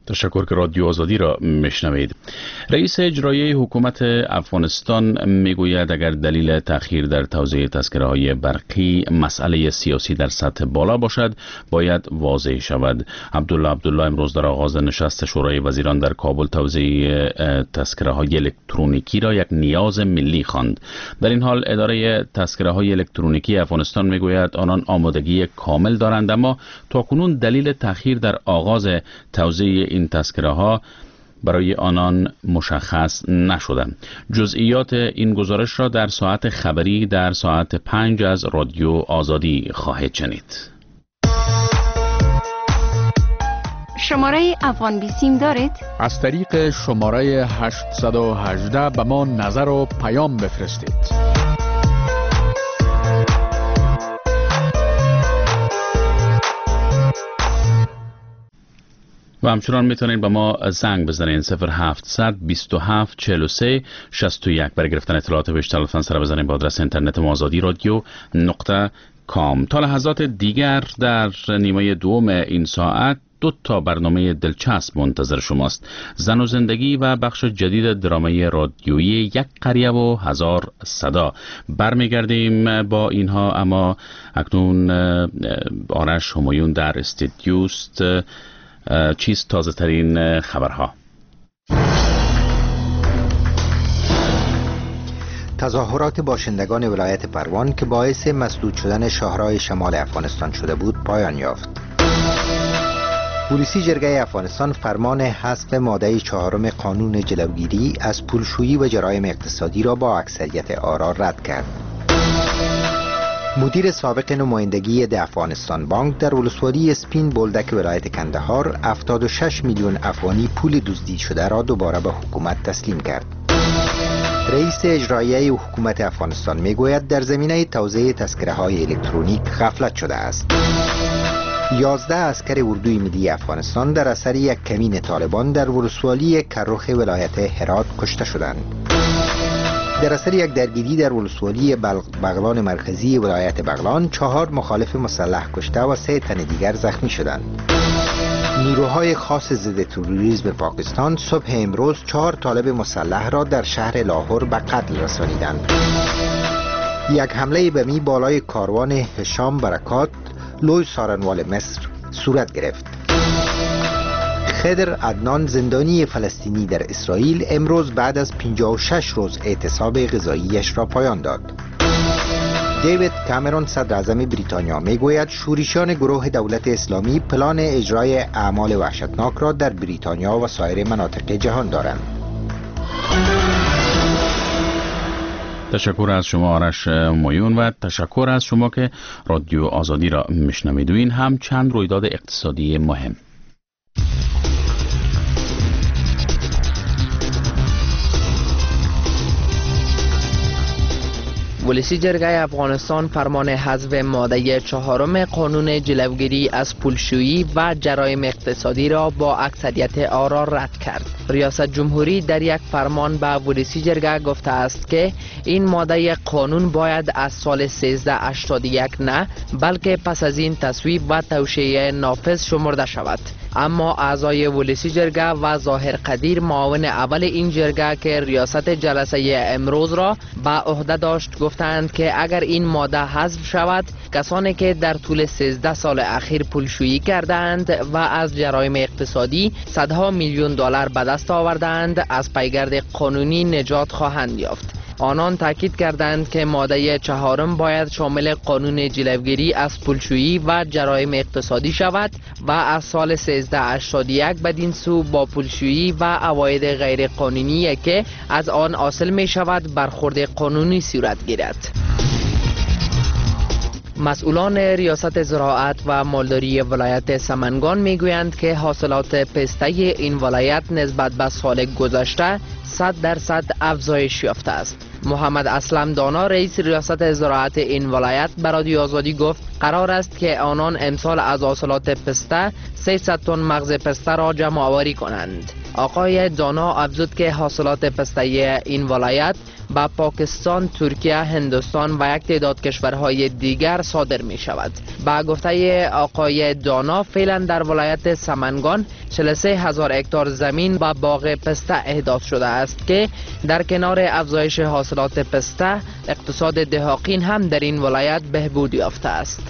تشکر که رادیو آزادی را میشنوید. رئیس اجرایی حکومت افغانستان میگوید اگر دلیل تأخیر در توزیع تذکره‌های برقی مسئله سیاسی در سطح بالا باشد باید واضح شود. عبدالله امروز در آغاز نشست شورای وزیران در کابل توزیع تذکره‌های الکترونیکی را یک نیاز ملی خواند. در این حال اداره تذکره‌های الکترونیکی افغانستان میگوید آنان آمادگی کامل دارند، اما تاکنون دلیل تأخیر در آغاز توزیع این تذکره ها برای آنان مشخص نشده. جزئیات این گزارش را در ساعت خبری در ساعت 5 از رادیو آزادی خواهید شنید. شماره افغان بیسیم دارید؟ از طریق شماره 818 به ما نظر و پیام بفرستید. و همچنان میتونید به ما زنگ بزنید 0700 27 43 61. برای گرفتن اطلاعات بیشتر لطفاً سر بزنید به آدرس اینترنت آزادی رادیو .com. تا لحظات دیگر در نیمه دوم این ساعت 2 برنامه دلچسب منتظر شماست. زن و زندگی و بخش جدید درامای رادیویی یک قریه و هزار صدا. برمیگردیم با اینها، اما اکنون آرش همایون در استودیوست. چیست تازه ترین خبرها؟ تظاهرات باشندگان ولایت پروان که باعث مسدود شدن شهرهای شمال افغانستان شده بود پایان یافت. پلیسی جرگه افغانستان فرمان حذف ماده 4 قانون جلوگیری از پولشویی و جرایم اقتصادی را با اکثریت آرا رد کرد. مدیر سابق نمایندگی افغانستان بانک در ولسوالی اسپین بولدک ولایت کندهار 76 میلیون افغانی پول دزدیده شده را دوباره به حکومت تسلیم کرد. رئیس اجرایی حکومت افغانستان میگوید در زمینه توزیع تذکره‌های الکترونیک غفلت شده است. 11 عسکر اردوی ملی افغانستان در اثر یک کمین طالبان در ولسوالی کرخ ولایت هرات کشته شدند. در اثر یک درگیری در ولسوالی بغلان مرکزی ولایت بغلان 4 مخالف مسلح کشته و 3 تن دیگر زخمی شدند. نیروهای خاص ضد تروریسم پاکستان صبح امروز 4 طالب مسلح را در شهر لاهور به قتل رسانیدند. یک حمله بمی بالای کاروان هشام برکات لوی سارنوال مصر صورت گرفت. خضر عدنان زندانی فلسطینی در اسرائیل امروز بعد از 56 روز اعتصاب غذاییش را پایان داد. دیوید کامرون صدر اعظم بریتانیا میگوید شورشیان گروه دولت اسلامی پلان اجرای اعمال وحشتناک را در بریتانیا و سایر مناطق جهان دارند. تشکر از شما آرش همایون و تشکر از شما که رادیو آزادی را میشنوید. و این هم چند رویداد اقتصادی مهم. ولسی جرگه افغانستان فرمان حذف ماده 4 قانون جلوگیری از پولشویی و جرایم اقتصادی را با اکثریت آرا رد کرد. ریاست جمهوری در یک فرمان به ولسی جرگه گفته است که این ماده قانون باید از سال 1381 نه بلکه پس از این تصویب و توشیح نافذ شمرده شود. اما اعضای ولسی جرگه و ظاهر قدیر معاون اول این جرگه که ریاست جلسه امروز را به عهده داشت گفتند که اگر این ماده حذف شود کسانی که در طول 13 سال اخیر پولشویی کردند و از جرایم اقتصادی صدها میلیون دلار به دست آوردند از پیگرد قانونی نجات خواهند یافت. آنان تاکید کردند که ماده 4 باید شامل قانون جلوگیری از پولشویی و جرایم اقتصادی شود و از سال 1381 بدین سو با پولشویی و عواید غیر قانونی که از آن حاصل می شود برخورد قانونی صورت گیرد. مسئولان ریاست زراعت و مالداری ولایت سمنگان میگویند که حاصلات پسته این ولایت نسبت به سال گذشته 100% افزایش یافته است. محمد اسلم دانا رئیس ریاست زراعت این ولایت به رادیو آزادی گفت قرار است که آنان امسال از حاصلات پسته 300 تن مغز پسته را جمع آوری کنند. آقای دانا افزود که حاصلات پسته این ولایت به پاکستان، ترکیه، هندوستان و یک تعداد کشورهای دیگر صادر می شود. با گفته آقای دانا فعلا در ولایت سمنگان 43,000 هکتار زمین و باغ پسته احداث شده است که در کنار افزایش حاصلات پسته، اقتصاد دهاقین هم در این ولایت بهبود یافته است.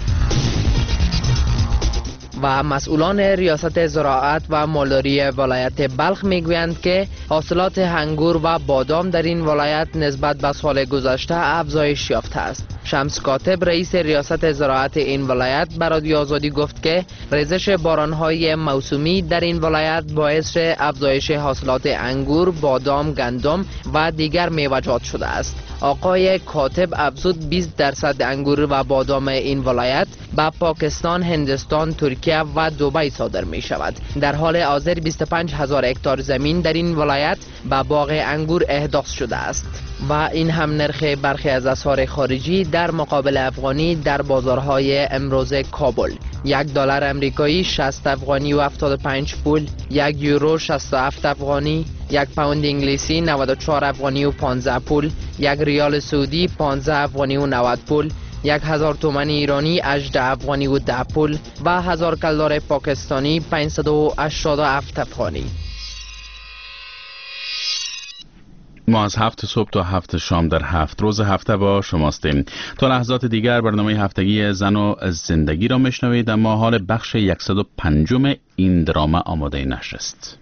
و مسئولان ریاست زراعت و مالداری ولایت بلخ میگویند که حاصلات انگور و بادام در این ولایت نسبت به سال گذشته افزایش یافته است. شمس کاتب رئیس ریاست زراعت این ولایت به رادیو آزادی گفت که ریزش بارانهای موسمی در این ولایت باعث افزایش حاصلات انگور، بادام، گندم و دیگر میوه‌جات شده است. آقای کاتب افزود 20% انگور و بادام این ولایت به پاکستان، هندوستان، ترکیه و دبی صادر می شود. در حال حاضر 25,000 هکتار زمین در این ولایت به باغ انگور احداث شده است. و این هم نرخ برخی از اسعار خارجی در مقابل افغانی در بازارهای امروز کابل: $1 امریکایی 60 افغانی و 75 پول، 1 یورو 67 افغانی، 1 پوند انگلیسی 94 افغانی و 15 پول، 1 ریال سعودی 15 افغانی و 90 پول، 1000 تومان ایرانی 18 افغانی و 10 پول و 1000 کلدار پاکستانی 587 افغانی. ما از 7 صبح تا 7 شام در 7 روز هفته با شماستیم. تا لحظات دیگر برنامه هفتگی زن و زندگی را میشنوید، اما حال بخش 105 این دراما آماده نشر است.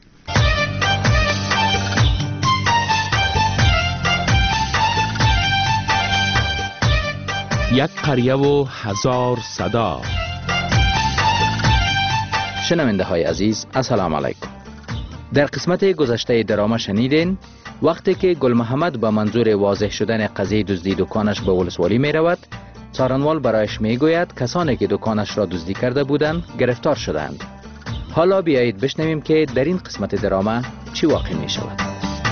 یک قریه و 1000 صدا. شنونده های عزیز، السلام علیکم. در قسمت گذشته دراما شنیدین وقتی که گل محمد با منظور واضح شدن قضیه دزدی دکانش به ولسوالی می رود، څارنوال برایش می گوید کسانی که دکانش را دزدی کرده بودند گرفتار شدند. حالا بیایید بشنویم که در این قسمت دراما چی واقع می شود.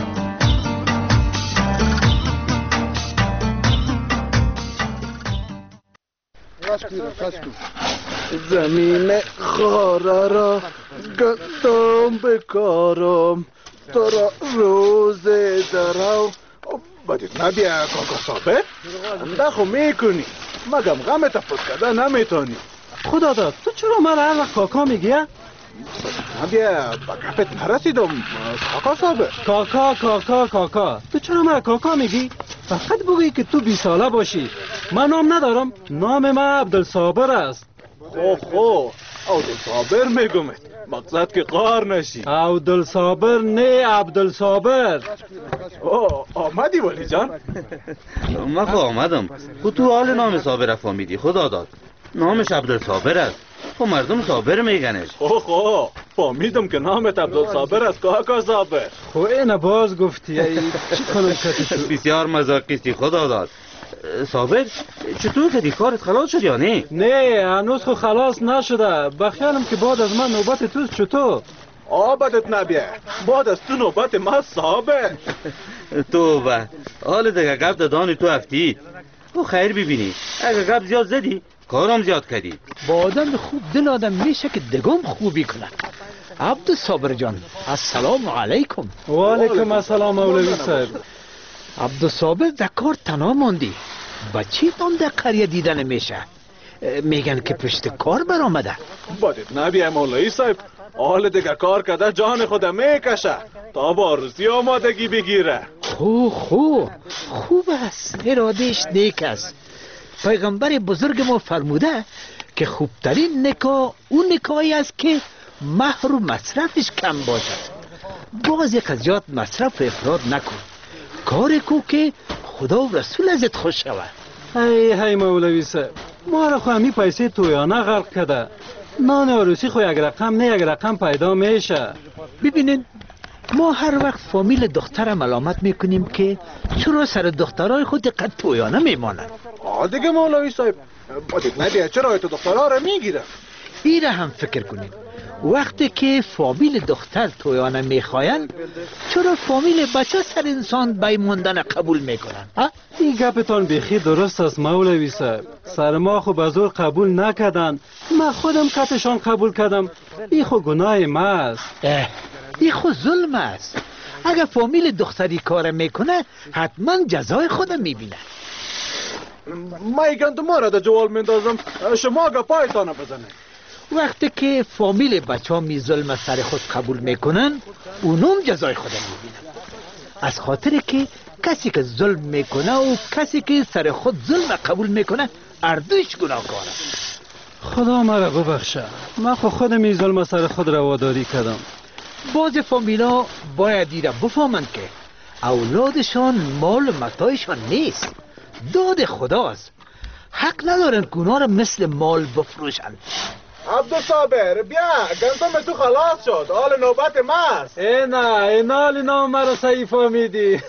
زمین خاره را گندم بکارم تو را روز درو بدید نبیا کاکا صابر اندخو میکنی مگم غمت پس کده نمیتونی. خدا داد تو چرا مرا هر وقت کاکا میگی؟ نبیا با گفت نرسیدم کاکا صابر. کاکا تو چرا مرا کاکا میگی؟ فقط بگویی که تو 20 ساله باشی. من نام ندارم، نام من عبدالصابر است. خو عبدالصابر میگم، مقصد که قار نشی. عبدالصابر نه عبدالصابر. آمدی ولی جان؟ من خو آمدم. خود تو حال نام صابر فهمیدی؟ خدا داد نامش عبدالصابر است. خب مردم صابر میگنش. خو فهمیدم که نامت عبدالصابر است کاکا صابر. خو اینه باز گفتی چی کنم کتی؟ بسیار مزاقیستی. خدا داد صابر چطور کدی کارت خلاص شد یا نه؟ نه هنوز خو خلاص نشده. بخیالم که بعد از من نوبت توست. چطور؟ بدت نبیه بعد از تو نوبت ما صابر. تو به حال دیگه گفت دادانی تو هفتی تو خیر ببینی. اگه گفت زیاد زدی کارم زیاد کردی. با آدم خوب دل آدم میشه که دگم خوبی کنه. عبدالصابر جان السلام علیکم. و علیکم السلام مولوی صاحب. عبدالصابر در کار تنها ماندی. بچی تان در قریه دیدن میشه. میگن که پشت کار برآمده. بدید نبیه مولوی صاحب، حال دیگه کار کده جان خود میکشه تا با روزی آمادگی بگیره. خوب است، ارادهش نیک است. پیغمبر بزرگ ما فرموده که خوبترین نکاح اون نکاحی است که مهر و مصرفش کم باشد. بعضی قضیات مصرف افراد نکن، کار کو که خدا و رسول ازت خوش شود. ای مولوی صاحب، ما را خو همی پیسه تویانه غرق کده. نان عروسی خو یک رقم نه یک رقم پیدا میشه. ببینین ما هر وقت فامیل دختر ملامت میکنیم که چرا سر دخترای خود دقت تویانه میمانند. دیگه مولوی صاحب بدید نبیه چرا تو دخترها را میگیره. ایره هم فکر کنیم وقتی که فامیل دختر تویانه میخواین چرا فامیل بچه سر انسان بیموندن قبول میکنن؟ این گپتان بیخی درست است مولوی صاحب. سر ما خو به زور قبول نکردن، من خودم کتشان قبول کردم. این خو گناه ما است. این خو ظلم است. اگر فامیل دختری کار میکنه حتما جزای خودم میبینه. میگن تو ما را در جوال میندازم، شما گپایتانه بزنه. وقتی که فامیل بچه ها می ظلم سر خود قبول میکنن اونم جزای خودم میبینن. از خاطر که کسی که ظلم میکنه و کسی که سر خود ظلم قبول میکنه اردوش گناهکاره. خدا مرا ببخشه، من خودم این ظلم سر خود رواداری کردم. بعض فامیلا باید ایره بفهمند که اولادشان مال متاعشان نیست، داد خداست. حق ندارن که اونا را مثل مال بفروشن. عبدالصابر بیا، گندم تو خلاص شد، حال نوبت ماست. نه حال نام مرا صحیح فهمیدی.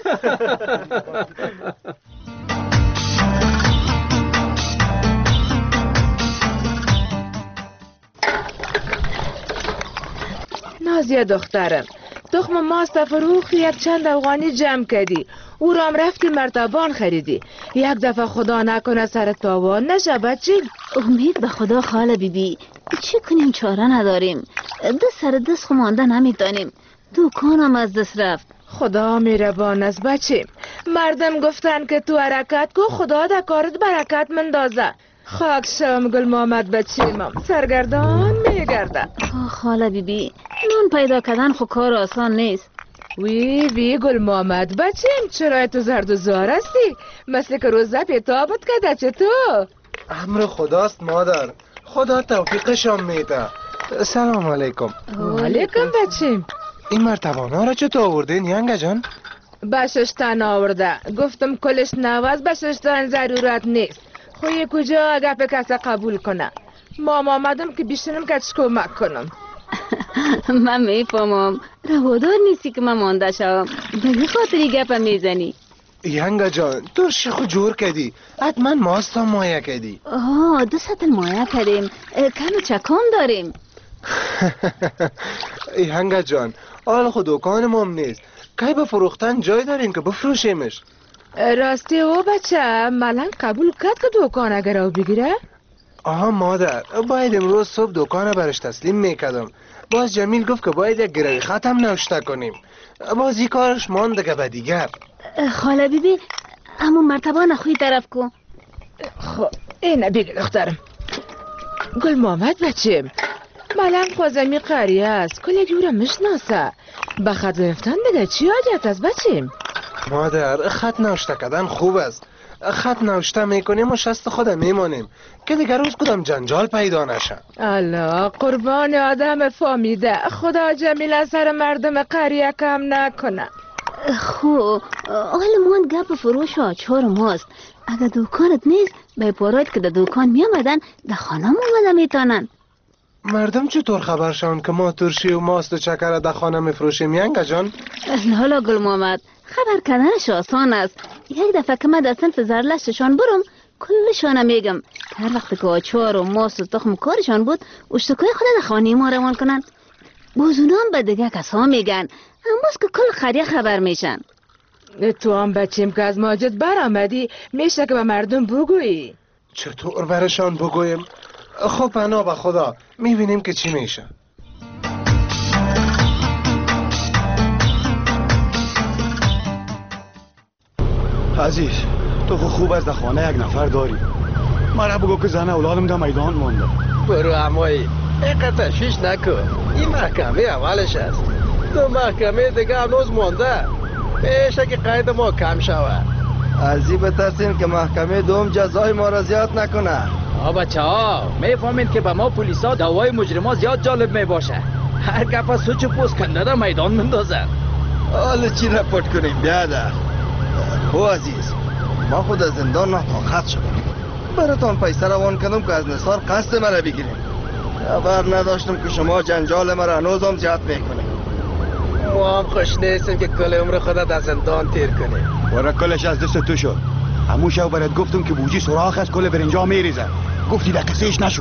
نازیه دخترم، تخم ماست فروخت، یک چند افغانی جمع کردی، او رام رفتی مرتبان خریدی. یک دفعه خدا نکنه سر تاوان نشه بچین. امید به خدا خاله بیبی، چی کنیم چاره نداریم، دست سر دست خمانده نمیتانیم، دکانم از دست رفت. خدا میربان است بچیم، مردم گفتن که تو حرکت کو خدا در کارت برکت مندازه. خاک شم گل محمد بچیمم، سرگردان میگرده. خاله بیبی، نون پیدا کردن خو کار آسان نیست. وی گل محمد بچیم، چرا تو زرد و زار هستی؟ مثل که روزه پیتابت کده چطور؟ امر خداست مادر، خدا توفیقشان میده. سلام علیکم. علیکم بچیم. این مرتبانا را چطور آوردین ینگه جان؟ بششتن آورده، گفتم کلش نواز بششتن ضرورت نیست. خوی کجا اگه به کسی قبول کنه. ما آمدم که بیشترم که کمک کنم. من میفهمم روادار نیستی که من مانده شوم، به یه خاطری گپم میزنی. ینگه جان تو شیخو جور کردی، حتما ماستا مایه کردی. 2 سطل مایه کردیم، کم چکام داریم. ینگه جان حال خود دکان مام نیست، که به فروختن جای داریم که بفروشیمش. راستی او بچه ملنگ قبول کرد که دکان اگر او بگیره؟ آها مادر، باید امروز صبح دکان برش تسلیم میکردم، باز جمیل گفت که باید یک گروی ختم نوشته کنیم، باز این کارش مانده که به دیگر. خاله بیبی همون مرتبه نخوی طرف کن. خب اینه بگه دخترم. گل محمد بچیم، ملنگ خوازمی قریه است، کل جورم مشناسه، به خط گرفتن دیگه چی حاجت است بچیم؟ مادر خط نوشته کردن خوب است، خط نوشته میکنیم و شست خودم میمانیم که دیگر روز کدام جنجال پیدا نشه. الله قربان آدم فامیده، خدا جمیل از سر مردم قریه کم نکنه. خو حال من گپ فروش آچار ماست، اگه دکانت نیست به پارایت که در دکان میامدن در خانه آمده میتانن. مردم چطور خبر شون که ما ترشی و ماست و چکر در خانه میفروشیم ینگه جان؟ لالا گل محمد، خبر کردنش آسان است. یک دفعه که من در صنف زرلشتشان برم کلشان میگم، هر وقت که آچار و ماست و تخم کارشان بود اشتکای خود در خانه ما روان کنن. بازونام به دیگه کسا میگن، اماز که کل خریه خبر میشن. تو هم بچیم که از ماجد برآمدی میشه که به مردم بگویی. چطور برشان بگویم؟ خب پناه به خدا، میبینیم که چی میشه. عزیز تو خوب از در خانه یک نفر داری، مرا بگو که زن اولادم در میدان مونده. برو امایی اینقدر تشویش نکن، این محکمه اولش است، 2 محکمه دیگه هنوز مونده، پیشه که قید ما کم شود. از این بترسین که محکمه دوم جزای ما را زیاد نکنه. بچه ها میفهمین که به ما پلیسا دعوای مجرما زیاد جالب میباشه، هر گپ از سوچ پوست کنده در میدان مندازن. حالا چی رپورت کنیم بیاده؟ خو عزیز ما خود از زندان ناطاقت شدم، براتان پیسه روان کردم که از نثار قصد مرا بگیریم، خبر نداشتم که شما جنجال مرا هنوز هم زیاد میکنیم. ما هم خوش نیستیم که کل عمر خودت از زندان تیر کنیم. برا کلش از دست تو شد، همون شب برات گفتم که بوجی سراخ از کل برنجا میریزه، گفتی لکسیش نشو.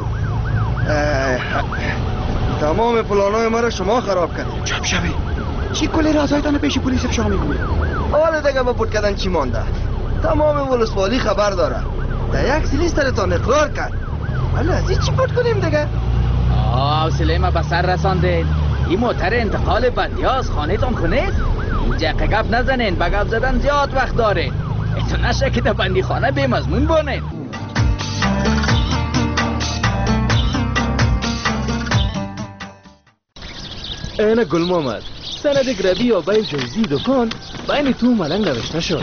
تمام پلانای ما را شما خراب کردید. چپ شوی چی کل رازایتان پیش پلیس افشا میکنی؟ حالا دیگه با پود کردن چی مانده؟ تمام ولسوالی خبر داره، در یک سیلیسترتان اقرار کرد، حالا از این چی پود کنیم دیگه؟ حوصله ما به سر رساندید، این موتر انتقال بندی ها از خانه تان کنید؟ اینجا گپ نزنین، با گپ زدن زیاد وقت داره. تو نشه که در بندی خانه بی مضمون بانین. اینه گل محمد، سند گروی یا بین جایزی دکان بین تو ملنگ نوشته شد.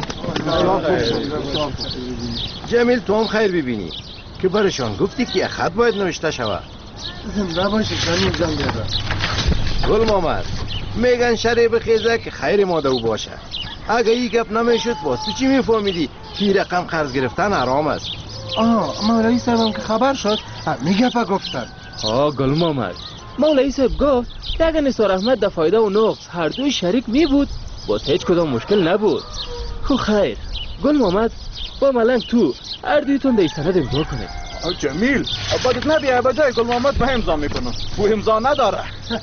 جمیل تو هم خیر ببینی که برشان گفتی که خط باید نوشته شود. زنده باشی جمیل جان بیادر. گل محمد میگن شرع بخیزه که خیر ماده او باشه. اگه این گپ نمیشد باز تو چی میفهمیدی که این رقم قرض گرفتن حرام است؟ مولوی صاحبم که خبر شد میگه گفتن. گل محمد مولوی صاحب گفت که اگه نثار احمد در فایده و نقص هر دوی شریک می بود باز هیچ کدام مشکل نبود. خو خیر گل محمد با ملنگ تو هر دویتون در سند امضا کنید. جمیل باید نبیه به جای گل محمد به امضا میکنه. او امضا نداره.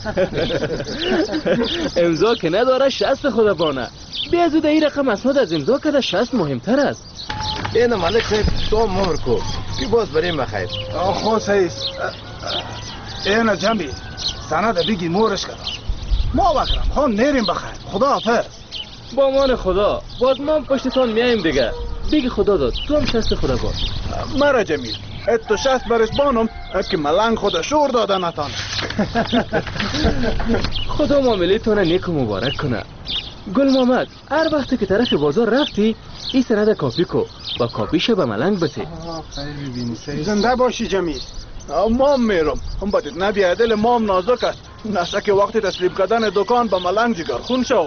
امضا که نداره 60 خدا بانه. بیا زود این رقم اسناد از امضا کرده 60 مهمتر است. اینه ملک صاحب تو مهر کو که باز بریم بخیر. خو سیس اینه جمیل سند بگی مورش کردم. ما بکرم خون نیریم بخیر. خدا حافظ. با امان خدا باز ما هم پشتتان میاییم دیگه. بگی خدا داد تو هم 60 خدا باد. مرا جمیل تو 60 برش بانم که ملنگ خدا شور داده نتانه. خدا معاملیتونه نیک و مبارک کنه. گل محمد هر وقتی که طرف بازار رفتی این سند کاپی کو با کاپیشه به ملنگ بسی. زنده باشی جمیل. مام میرم هم باید نبیه دل مام نازک است. نشه که وقتی تسلیم کردن دکان به ملنگ جگرخون شو.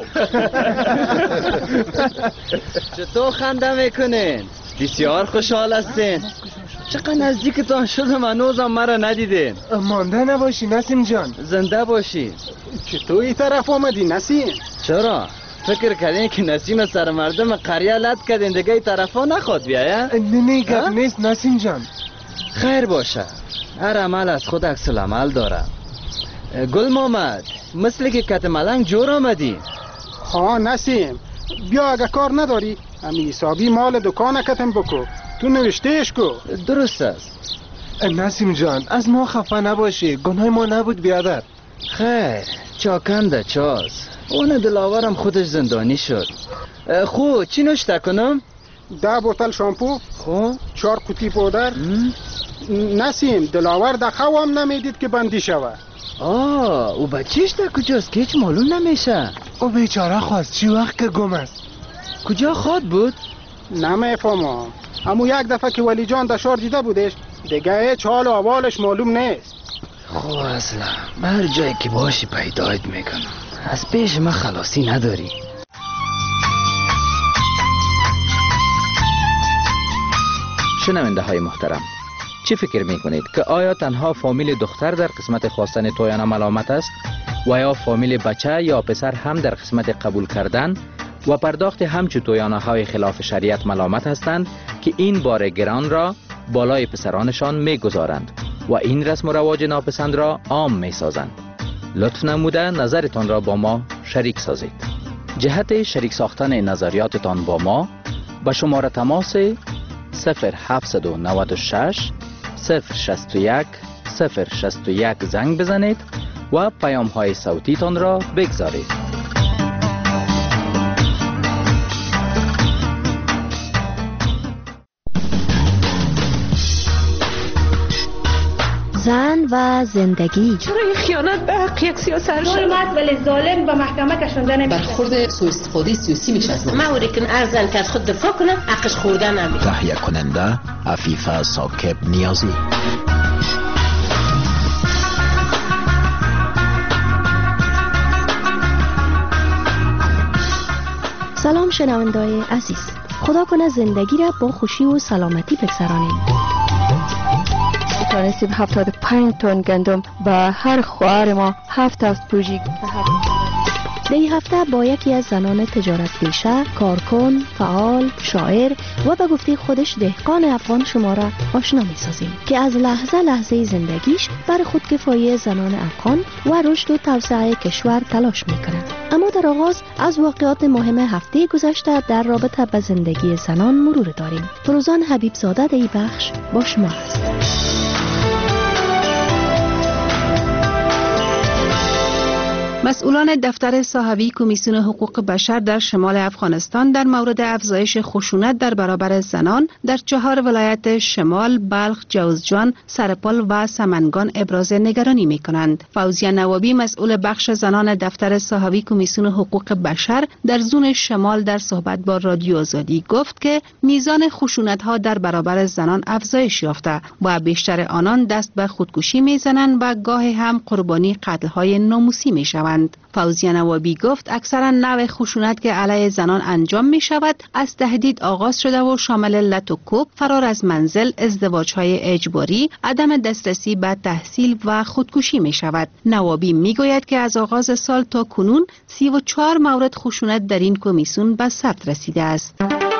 چطور خنده میکنین؟ بسیار خوشحال هستین. چقدر نزدیکتان شدم هنوزم مرا ندیدین. مانده نباشی نسیم جان. زنده باشی. چطور این طرف آمدی نسیم؟ چرا؟ فکر کردین که نسیم سر مردم قریه لد کردین دیگه این طرفا نخواد بیایه؟ نه گپ نیست نسیم جان. خیر باشه، هر عمل از خود عکس العمل داره. گل محمد مثل که کت ملنگ جور آمدی. نسیم بیا اگه کار نداری همی حسابی مال دکان کتم بکو. تو نوشتهش کو. درست است. نسیم جان از ما خفه نباشی، گناه ما نبود بیادر. خیر چاکنده چاز. اون دلاورم خودش زندانی شد. خو چی نوشته کنم؟ 10 بوتل شامپو. 4 قوطی پودر. نسیم دلاور در خوام نمیدید که بندی شود. او بچهش در کجاست که هیچ معلوم نمیشه؟ او بیچاره خواست چی وقت که گم است. کجا خواد بود؟ نمیفهمم. اما یک دفعه که ولی جان در شهر دیده بودش دیگه هیچ حال و احوالش معلوم نیست. خب اصلا هر جایی که باشی پیدایت میکنم. از پیش ما خلاصی نداری. شنونده های محترم، چی فکر میکنید که آیا تنها فامیل دختر در قسمت خواستن تویانه ملامت است و یا فامیل بچه یا پسر هم در قسمت قبول کردن و پرداخت همچو تویانه های خلاف شریعت ملامت هستند که این بار گران را بالای پسرانشان میگذارند و این رسم و رواج ناپسند را عام میسازند؟ لطف نموده نظرتان را با ما شریک سازید. جهت شریک ساختن نظریاتتان با ما به شماره تماس 0796 061 061 زنگ بزنید و پیام های صوتی تان را بگذارید. زن و زندگی. چرا این خیانت به حق یک سیاست شد؟ مرد ولی ظالم به محکمه کشنده نمیشه. برخورد سوء استفاده سیاسی میشه از ما اوریکن ارزن که از خود دفاع کنه حقش خوردن نمیشه. تهیه کننده عفیفه ثاقب نیازی. سلام شنونده‌های عزیز، خدا کنه زندگی را با خوشی و سلامتی بگذرانیم. تانستیم 75 تن گندم به هر خواهر ما 7 از پوژیک در این هفته با یکی از زنان تجارت پیشه، کارکن، فعال، شاعر و به گفته خودش دهقان افغان شما را آشنا می سازیم که از لحظه لحظه زندگیش بر خودکفایی زنان افغان و رشد و توسعه کشور تلاش می کند. اما در آغاز از واقعات مهم هفته گذشته در رابطه به زندگی زنان مرور داریم. فروزان حبیب زاده در این بخش با شما است. مسئولان دفتر صاحبی کمیسیون حقوق بشر در شمال افغانستان در مورد افزایش خشونت در برابر زنان در 4 ولایت شمال، بلخ، جوزجان، سرپل و سمنگان ابراز نگرانی می کنند. فوزیه نوابی مسئول بخش زنان دفتر صاحبی کمیسیون حقوق بشر در زون شمال در صحبت با رادیو آزادی گفت که میزان خشونت ها در برابر زنان افزایش یافته و بیشتر آنان دست به خودکشی می زنند و گاهی هم قربانی قتل های ناموسی می شوند. فوزیه نوابی گفت اکثرا نوع خشونت که علیه زنان انجام می شود از تهدید آغاز شده و شامل لط و کوب، فرار از منزل، ازدواج های اجباری، عدم دسترسی به تحصیل و خودکشی می شود. نوابی می گوید که از آغاز سال تا کنون 34 مورد خشونت در این کمیسیون به ثبت رسیده است.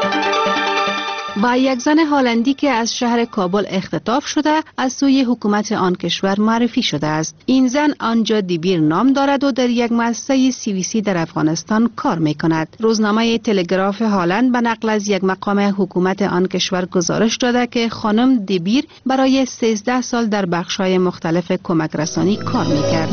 و یک زن هلندی که از شهر کابل اختطاف شده از سوی حکومت آن کشور معرفی شده است. این زن آنجا دیبیر نام دارد و در یک مؤسسه CVC در افغانستان کار می کند. روزنامه تلگراف هلند به نقل از یک مقام حکومت آن کشور گزارش داده که خانم دیبیر برای 13 سال در بخش‌های مختلف کمک رسانی کار می کرد.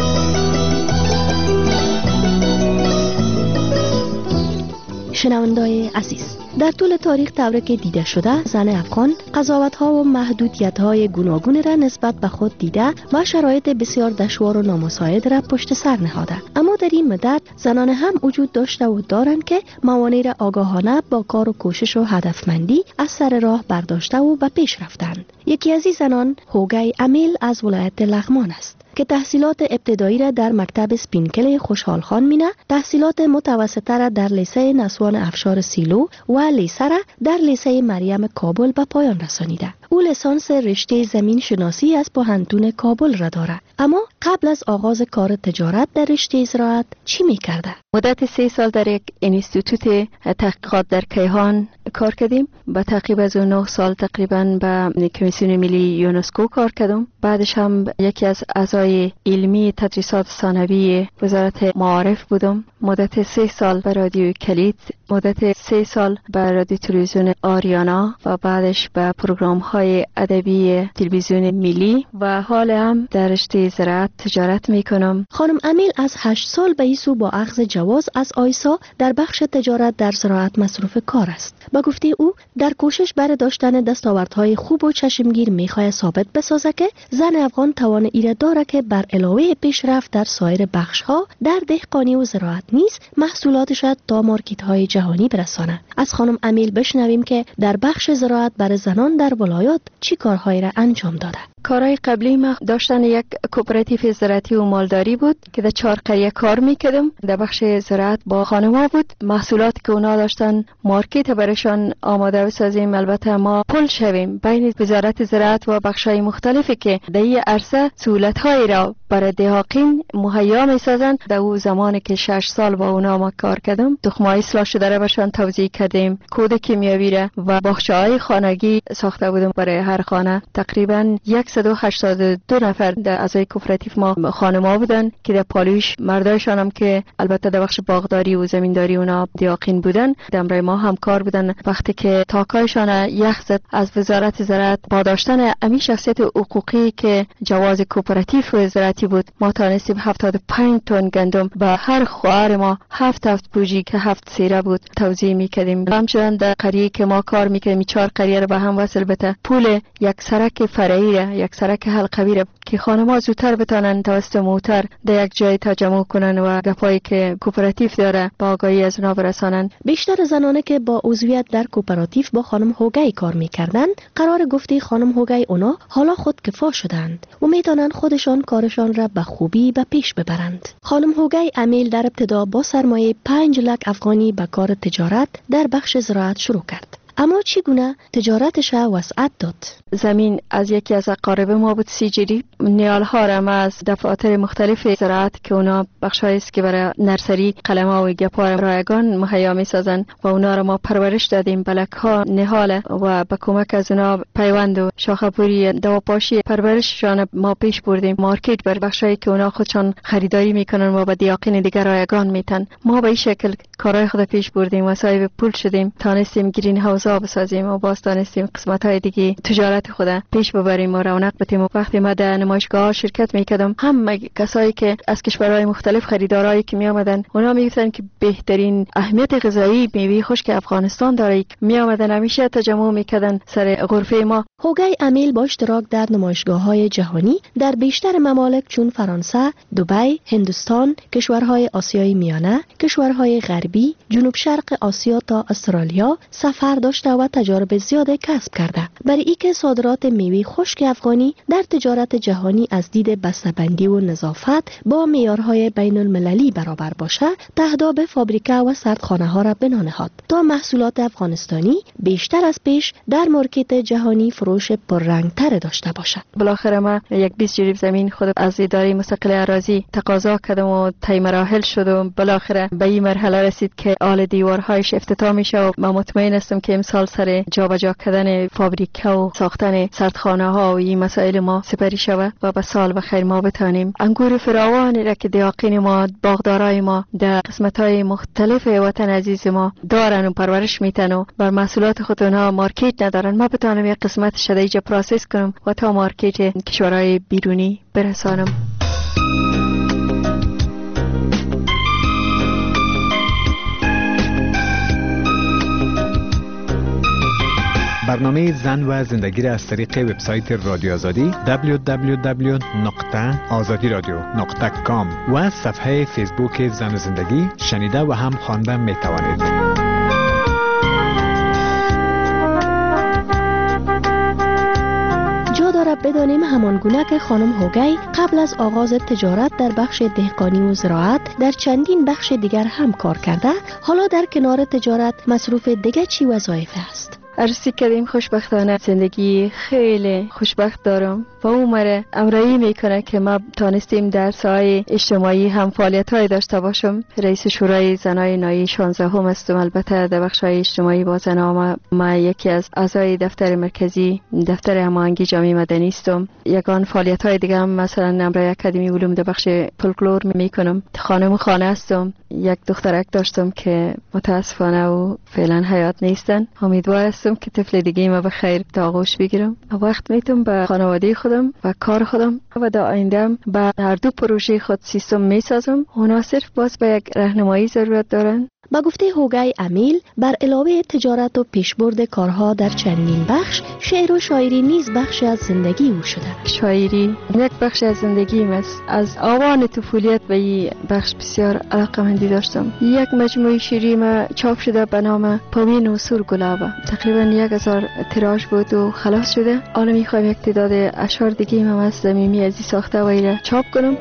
شنونده‌های عزیز، در طول تاریخ طوری که دیده شده زن افغان قضاوت‌ها و محدودیت‌های گوناگونی را نسبت به خود دیده و شرایط بسیار دشوار و نامساعد را پشت سر نهاده. اما در این مدت زنان هم وجود داشته و دارند که موانع را آگاهانه با کار و کوشش و هدفمندی از سر راه برداشته و به پیش رفتند. یکی از این زنان هوگای امیل از ولایت لغمان است که تحصیلات ابتدایی را در مکتب سپینکل خوشحال خان مینه، تحصیلات متوسطه را در لیسه نسوان افشار سیلو و لیسه را در لیسه مریم کابل به پایان رسانیده. او لیسانس رشته زمین شناسی از پوهنتون کابل را دارد. اما قبل از آغاز کار تجارت در رشته زراعت چی می‌کرده؟ مدت 3 سال در یک انستیتوت تحقیقات در کیهان کار کردیم. با تعقیب از 9 سال تقریبا به کمیسیون ملی یونسکو کار کردم. بعدش هم یکی از اعضای علمی تدریسات ثانوی وزارت معارف بودم. مدت 3 سال به رادیو کلید، مدت 3 سال به رادیو تلویزیون آریانا و بعدش به پروگرام‌های ادبی تلویزیون ملی و حال هم در رشته زراعت تجارت میکنم. خانم امیل از 8 سال به ایسو با اخذ جواز از آیسا در بخش تجارت در زراعت مصروف کار است. با گفته او در کوشش برای داشتن دستاوردهای خوب و چشمگیر میخواهد ثابت بسازه که زن افغان توان ایره داره که بر علاوه پیشرفت در سایر بخش‌ها در دهقانی و زراعت نیز محصولاتش تا مارکت‌های جهانی برسانه. از خانم امیل بشنویم که در بخش زراعت برای زنان در ولایات چی کارهایی را انجام داده. کارهای قبلی ما داشتن یک کوپراتیو زراعتی و مالداری بود که در 4 قریه کار میکردم. در بخش زراعت با خانم‌ها بود. محصولات که اونا داشتن مارکت برایشان آماده بسازیم. البته ما پل شویم بین وزارت زراعت و بخش‌های مختلفی که در این عرصه سهولت‌هایی را برای دهقان مهیا می‌سازند. در اون زمانی که 6 سال با اونا ما کار کردم، تخم‌های اصلاح شده را برشان توزیع کردیم، کود کیمیاوی را و باغچه‌های خانگی ساخته بودم برای هر خانه. تقریباً 182 نفر در اعضای کوپراتیو ما خانم‌ها بودن که در پالوش مردایشان هم که البته در بخش باغداری و زمینداری اونا دهقان بودن، در ما هم کار بودن. وقتی که تاکایشان یخ زد از وزارت زراعت با داشتن امی شخصیت حقوقی که جواز کوپراتیو زراعتی بود، ما توانستیم 75 تن گندم به هر خواهر ما 7 بوجی که 7 سیره بود توزیع می‌کردیم. همچنین در قریه که ما کار می‌کردیم 4 قریه رو به هم وصل بته پول یک سرک فرعی را، یک سرک حلقوی را که خانم‌ها زودتر بتونن توسط موتر در یک جای تجمع کنن و گپایی که کوپراتیو داره با آگاهی از اونا برسانن. بیشتر زنانه که با عضویت در کوپراتیو با خانم هوگای کار می‌کردن، قرار گفتی خانم هوگای اونا حالا خودکفا شدند و میتونن خودشان کارشان را به خوبی به پیش ببرند. خانم هوگای امیل در ابتدا با سرمایه 5 لک افغانی به کار تجارت در بخش زراعت شروع کرد. اما چگونه تجارتش وسعت داد؟ زمین از یکی از اقارب ما بود سیجری، نیالها را از دفاتر مختلف زراعت که اونا بخشایی است که برای نرسری قلم‌ها و گپا رایگان مهیا می‌سازن و اونا را ما پرورش دادیم. بلک‌ها نهال و با کمک از اونا پیوند و شاخه‌پوری دواپاشی پرورششان ما پیش بردیم. مارکت بر بخشایی که اونا خودشان خریداری میکنن و با دیاقین دیگر رایگان میتن. ما به این شکل کارهای خود پیش بردیم و صاحب پول شدیم، تانستیم گرین هاوس ها بسازیم و باز تانستیم قسمت های دیگه تجارت خود پیش ببریم و رونق بدیم. و وقتی ما در نمایشگاه ها شرکت میکردم، هم کسایی که از کشورهای مختلف خریدارایی که می آمدن اونا میگفتن که بهترین اهمیت غذایی میوه خشک افغانستان داره، می آمدن همیشه تجمع میکردن سر غرفه ما. هوگای امیل با اشتراک در نمایشگاه‌های جهانی در بیشتر ممالک چون فرانسه، دبی، هندوستان، کشورهای آسیای میانه، کشورهای غربی، جنوب شرق آسیا تا استرالیا سفر داشته و تجارب زیاد کسب کرده. برای اینکه صادرات میوه خشک افغانی در تجارت جهانی از دید بسته‌بندی و نظافت با معیارهای بین المللی برابر باشه، تهداب فابریکه و سردخانه‌ها را بنا نهاد تا محصولات افغانستانی بیشتر از پیش در مارکت جهانی فروش پررنگ‌تر داشته باشد. بالاخره من یک 20 جریب زمین خود از اداره مستقل اراضی تقاضا کردم و طی مراحل شد و بالاخره به این مرحله رسید که آل دیوارهایش افتتاح میشه و من مطمئن هستم که امسال سر جابجا کردن فابریکه و ساختن سردخانه ها و این مسائل ما سپری شود و به سال بخیر ما بتانیم انگور فراوانی را که دیاقین ما، باغدارای ما در قسمت های مختلف وطن عزیز ما دارن و پرورش میتن و بر محصولات خود اونها مارکت ندارن، ما بتانیم یک قسمت شده اینجا پروسس کنم و تا مارکت کشورهای بیرونی برسانم. برنامه زن و زندگی را از طریق وبسایت رادیو آزادی www.azadiradio.com و صفحه فیسبوک زن و زندگی شنیده و هم خوانده می توانید. جا دارد بدانیم همانگونه که خانم هوگای قبل از آغاز تجارت در بخش دهقانی و زراعت در چندین بخش دیگر هم کار کرده، حالا در کنار تجارت مصروف دیگه چی وظایف است؟ عرضی کردیم خوشبختانه زندگی خیلی خوشبخت دارم و اون مره امرایی میکنه که ما تانستیم در ساحه اجتماعی هم فعالیت های داشته باشم. رئیس شورای زنای نایی 16 هم هستم. البته در بخش های اجتماعی با زنها ما یکی از اعضای دفتر مرکزی دفتر هماهنگی جامعه مدنی هستم. یگان فعالیت های دیگه هم مثلا امرای اکادمی علوم در بخش فولکلور میکنم. خانم خانه هستم. یک دخترک داشتم که متاسفانه و فعلا حیات نیستن. امیدوار هستم که طفل دیگه ما به خیر تا آغوش بگیرم. وقت میتونم به خانواده خودم و کار خودم و در آینده به هر دو پروژه خود سیستم میسازم. اونا صرف باز به یک راهنمایی ضرورت دارن. با گفته هوگای امیل بر علاوه تجارت و پیشبرد کارها در چندین بخش، شعر و شاعری نیز بخشی از زندگی او شده. شاعری یک بخش از زندگیم است. از آوان طفولیت به این بخش بسیار علاقه‌مندی داشتم. یک مجموعه شعری ما چاپ شده به نام پاوین و سور گلابه. تقریبا 1000 تیراژ بود و خلاص شده. حالا میخوایم یک تعداد اشعار دیگه هم از زمینی ازی ساخته و ایره چاپ کنم.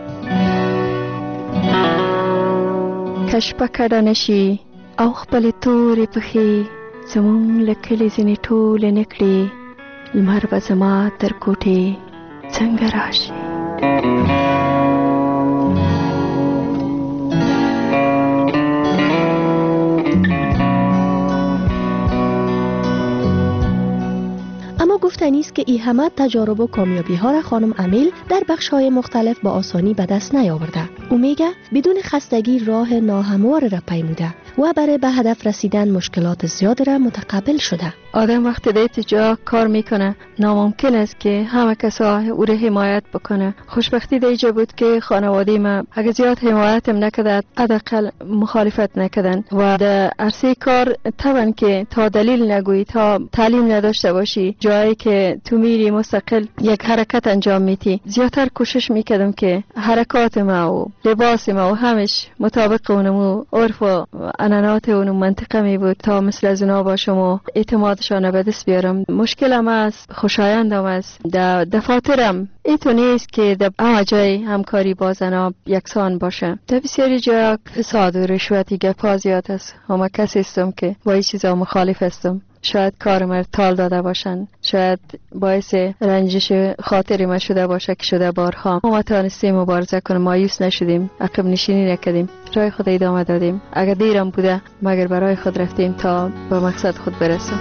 کشپه کردنشی او خپل تورې پښې زمونږ له کلي ځینې ټولې نکړې لمر به زما تر کوټې څنګه راشي. اما گفتنی است که این همه تجارب و کامیابی ها را خانم امیل در بخش های مختلف با آسانی به دست نیاورده. او میگه بدون خستگی راه ناهموار را پیموده و برای به هدف رسیدن مشکلات زیاد را متقبل شده. آدم وقتی در جا کار میکنه ناممکن است که همه کسا او را حمایت بکنه. خوشبختی در اینجا بود که خانواده ما اگر زیاد حمایتم نکرد حداقل مخالفت نکردن و در عرصه کار طبعا که تا دلیل نگویی تا تعلیم نداشته باشی جایی که تو میری مستقل یک حرکت انجام میدی، زیادتر کوشش میکردم که حرکات ما و لباس ما و همش مطابق اونمو عرف و عنعنات اونم منطقه می بود تا مثل از اونا باشم و اعتمادشان به دست بیارم. مشکلم است، خوشایندم است. در دفاترم ایتو نیست که در همه جای همکاری با زنا یکسان باشه. در بسیاری جا فساد و رشوتی گپا زیاد است. همه کسی هستم که با این چیزا مخالف هستم. شاید کارم را تال داده باشن، شاید باعث رنجش خاطر ما شده باشه که شده بارها. ما تانستیم مبارزه کنیم، مایوس نشدیم، عقب نشینی نکردیم، راه خود ادامه دادیم. اگر دیرم بوده مگر برای خود رفتیم تا به مقصد خود برسیم.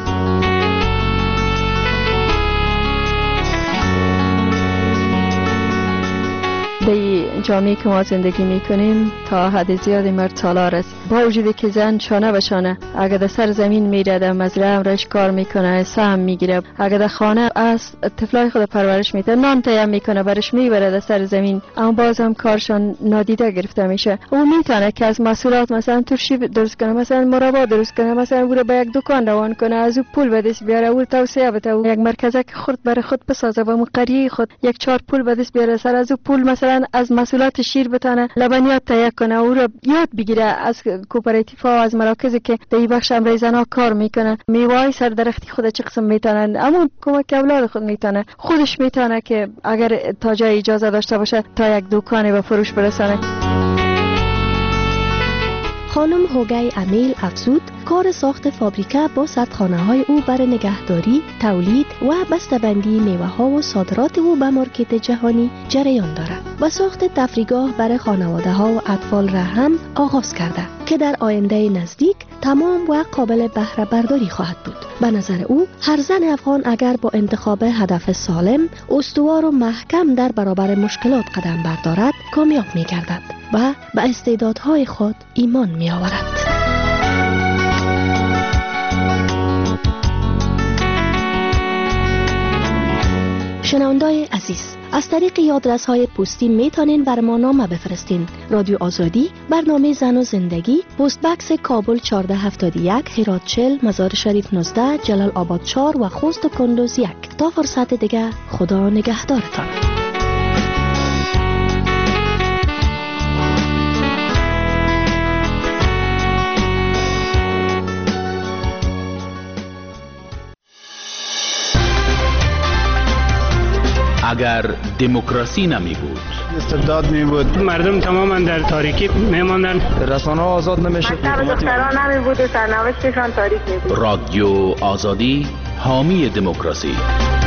در جامعه که ما زندگی میکنیم تا حد زیادی مرد سالار است. با وجودی که زن شانه به شانه اگر در سر زمین میره، در مزرعه امرش کار میکنه، سهم میگیره، اگر در خانه از طفلای خود پرورش میده، نان تیار میکنه، برش میبره در سر زمین، اما باز هم کارشان نادیده گرفته میشه. او میتونه که از مسئولات مثلا ترشی درست کنه، مثلا مربا درست کنه، مثلا او رو به یک دکان روان کنه، از او پول به دست بیاره، او توسعه بده، او یک مرکزه که خود برای خود بسازه و قریه خود یک 4 پول به دست بیاره، سر از او پول مثلا از مسئولات شیر بتونه لبنیات تهیه کنه، او رو یاد بگیره از کوپراتیف ها، از مراکزی که در این بخش امرای زنا کار میکنه، میوه سر درختی خود چه قسم میتونن، اما کمک اولاد خود میتونه، خودش میتونه که اگر تا جای اجازه داشته باشه تا یک دکانی به فروش برسانه. خانم هوگی امیل افزود کار ساخت فابریکه با سردخانه های او برای نگهداری، تولید و بسته‌بندی میوه ها و صادرات او به مارکت جهانی جریان دارد و ساخت تفریحگاه برای خانواده ها و اطفال را هم آغاز کرده که در آینده نزدیک تمام و قابل بهره برداری خواهد بود. به نظر او هر زن افغان اگر با انتخاب هدف سالم، استوار و محکم در برابر مشکلات قدم بردارد کامیاب می گردد و به استعدادهای خود ایمان می آورد. شنوندای عزیز، از طریق یادرس‌های پستی میتونین بر ما نامه بفرستین. رادیو آزادی، برنامه زن و زندگی، پست بکس کابل 1471، هرات 40، مزار شریف 19، جلال آباد 4 و خوست و کندوز 1. تا فرصت دیگه، خدا نگهدارتان. اگر دموکراسی نمی بود، استبداد می بود، مردم تماما در تاریکی می ماندن، رسانه ها آزاد نمی شد، دختران نمی بود و سرنوشتشان تاریک می بود. رادیو آزادی حامی دموکراسی.